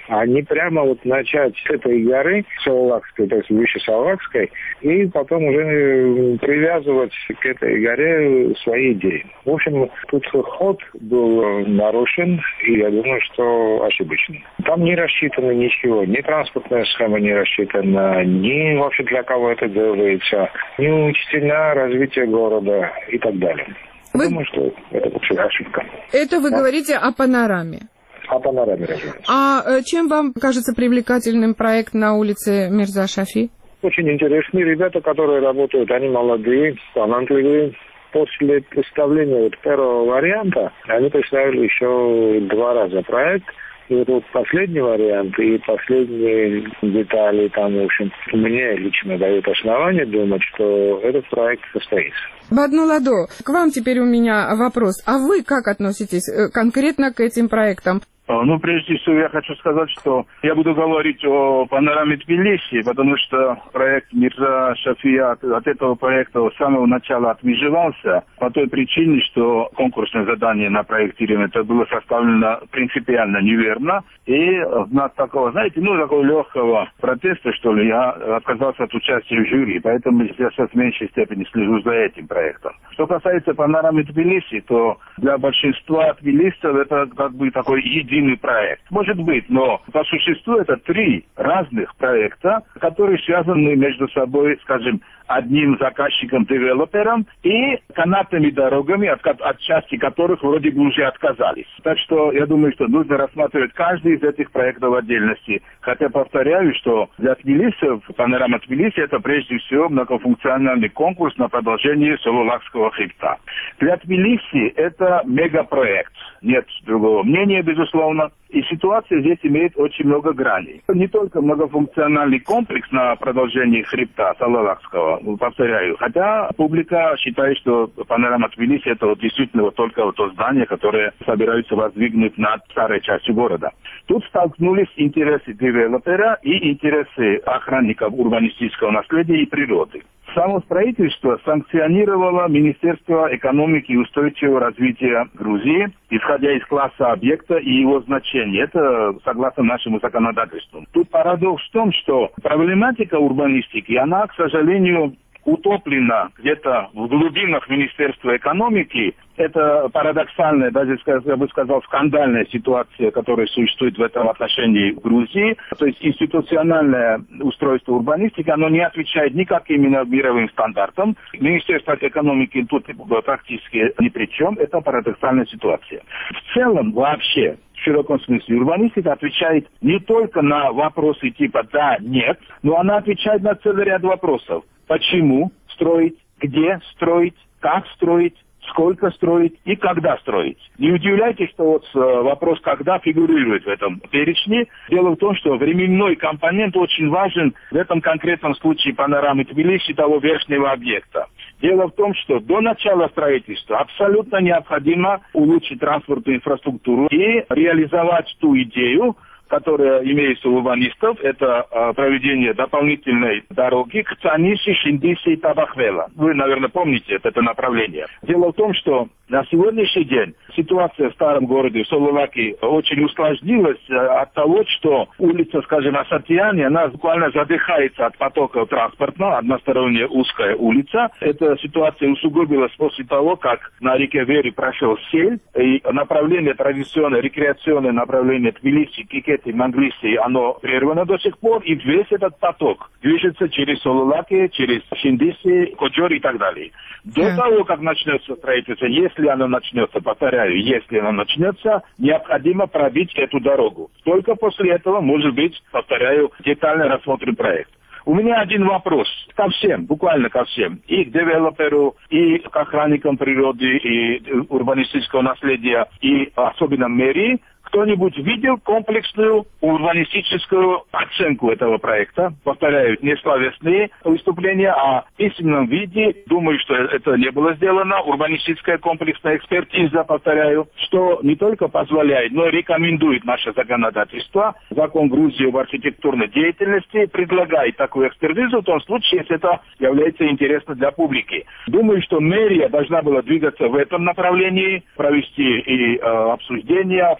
а не прямо вот начать с этой горы Сололакской, то есть выше Сололакской, и потом уже привязывать к этой горе свои идеи. В общем, тут ход был нарушен, и я думаю, что ошибочный. Там не рассчитано ничего, ни транспортная схема не рассчитана, ни вообще для кого это делается, не учтена развитие города и так далее. Я думаю, что это вообще ошибка. Это вы говорите о панораме? О панораме, разумеется. А чем вам кажется привлекательным проект на улице Мирза Шафи? Очень интересные ребята, которые работают, они молодые, талантливые. После представления вот первого варианта они представили еще 2 раза проект. И вот последний вариант и последние детали там, в общем, мне лично дают основание думать, что этот проект состоится. Баднуладо, к вам теперь у меня вопрос. А вы как относитесь конкретно к этим проектам? Ну, прежде всего, я хочу сказать, что я буду говорить о панораме Тбилиси, потому что проект Мирза Шафия от этого проекта с самого начала отмежевался по той причине, что конкурсное задание на проектирование это было составлено принципиально неверно. И в знак такого, знаете, такого легкого протеста, что ли, я отказался от участия в жюри, поэтому я сейчас в меньшей степени слежу за этим проектом. Что касается панорамы Тбилиси, то для большинства тбилисцев это как бы такой единый проект. Может быть, но по существу это 3 разных проекта, которые связаны между собой, скажем, одним заказчиком-девелопером и канатными дорогами, от части которых вроде бы уже отказались. Так что я думаю, что нужно рассматривать каждый из этих проектов в отдельности. Хотя повторяю, что для тбилисцев панорама Тбилиси это прежде всего многофункциональный конкурс на продолжение Сололакского хребта. Для Тбилиси это мегапроект. Нет другого мнения, безусловно. И ситуация здесь имеет очень много граней. Не только многофункциональный комплекс на продолжении хребта Сололакского, повторяю, хотя публика считает, что панорама Тбилиси это действительно только то здание, которое собираются воздвигнуть над старой частью города. Тут столкнулись интересы девелопера и интересы охранников урбанистического наследия и природы. Само строительство санкционировало Министерство экономики и устойчивого развития Грузии, исходя из класса объекта и его значения. Это согласно нашему законодательству. Тут парадокс в том, что проблематика урбанистики, она, к сожалению, утоплена где-то в глубинах Министерства экономики. Это парадоксальная, даже, я бы сказал, скандальная ситуация, которая существует в этом отношении в Грузии. То есть институциональное устройство урбанистики, оно не отвечает никак именно мировым стандартам. Министерство экономики тут практически ни при чем. Это парадоксальная ситуация. В целом, вообще, в широком смысле, урбанистика отвечает не только на вопросы типа «да», «нет», но она отвечает на целый ряд вопросов. Почему строить, где строить, как строить, сколько строить и когда строить. Не удивляйтесь, что вот вопрос «когда» фигурирует в этом перечне. Дело в том, что временной компонент очень важен в этом конкретном случае панорамы Тбилиси того верхнего объекта. Дело в том, что до начала строительства абсолютно необходимо улучшить транспортную инфраструктуру и реализовать ту идею, которая имеется у урбанистов, это проведение дополнительной дороги к Цаниси, Шиндиси и Табахвела. Вы, наверное, помните это направление. Дело в том, что на сегодняшний день ситуация в старом городе, в Сололаке, очень усложнилась от того, что улица, скажем, Асатьяни, она буквально задыхается от потока транспортного, односторонняя узкая улица. Эта ситуация усугубилась после того, как на реке Вери прошел сель, и направление традиционное, рекреационное направление Тбилиси, Кикети, Манглиси, оно прервано до сих пор, и весь этот поток движется через Сололаки, через Шиндиси, Коджор и так далее. До того, как начнется строительство, если оно начнется, повторяю, если оно начнется, необходимо пробить эту дорогу. Только после этого, может быть, повторяю, детально рассмотрим проект. У меня один вопрос ко всем, буквально ко всем, и к девелоперу, и к охранникам природы, и урбанистического наследия, и особенно мэрии. Кто-нибудь видел комплексную урбанистическую оценку этого проекта? Повторяю, не словесные выступления, а в письменном виде. Думаю, что это не было сделано. Урбанистическая комплексная экспертиза, повторяю, что не только позволяет, но и рекомендует наше законодательство. Закон Грузии об архитектурной деятельности предлагает такую экспертизу в том случае, если это является интересно для публики. Думаю, что мэрия должна была двигаться в этом направлении, провести и обсуждение общественной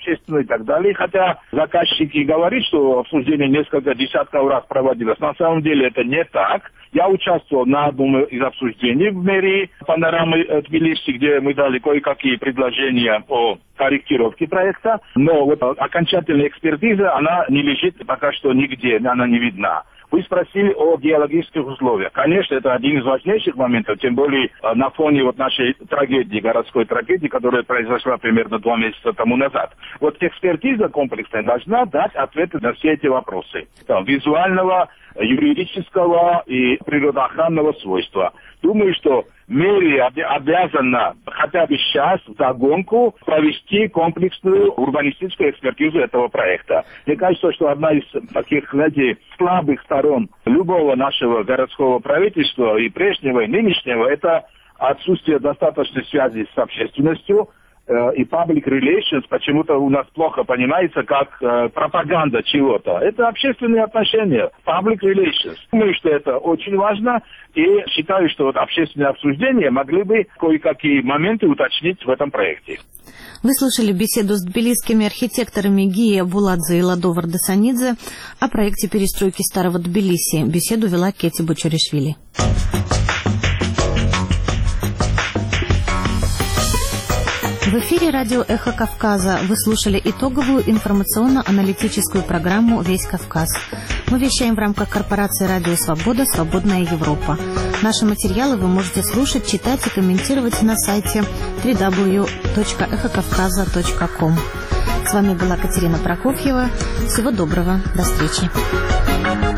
и так далее. Хотя заказчики говорят, что обсуждение несколько десятков раз проводилось. На самом деле это не так. Я участвовал на одном из обсуждений в мэрии Панорамы Тбилиси, где мы дали кое-какие предложения о корректировке проекта. Но вот окончательная экспертиза, она не лежит пока что нигде, она не видна. Вы спросили о геологических условиях. Конечно, это один из важнейших моментов, тем более на фоне вот нашей трагедии, городской трагедии, которая произошла примерно 2 месяца тому назад. Вот экспертиза комплексная должна дать ответы на все эти вопросы. Там, визуального, юридического и природоохранного свойства. Думаю, что мэрия обязана хотя бы сейчас вдогонку провести комплексную урбанистическую экспертизу этого проекта. Мне кажется, что одна из таких, знаете, слабых сторон любого нашего городского правительства и прежнего, и нынешнего, это отсутствие достаточной связи с общественностью, и public relations почему-то у нас плохо понимается как пропаганда чего-то. Это общественные отношения, public relations. Думаю, что это очень важно, и считаю, что вот общественные обсуждения могли бы кое-какие моменты уточнить в этом проекте. Вы слушали беседу с тбилисскими архитекторами Гия Буладзе и Ладо Вардасанидзе о проекте перестройки Старого Тбилиси. Беседу вела Кети Бочаришвили. В эфире радио «Эхо Кавказа» вы слушали итоговую информационно-аналитическую программу «Весь Кавказ». Мы вещаем в рамках корпорации «Радио Свобода. Свободная Европа». Наши материалы вы можете слушать, читать и комментировать на сайте www.эхокавказа.ком. С вами была Катерина Прокофьева. Всего доброго. До встречи.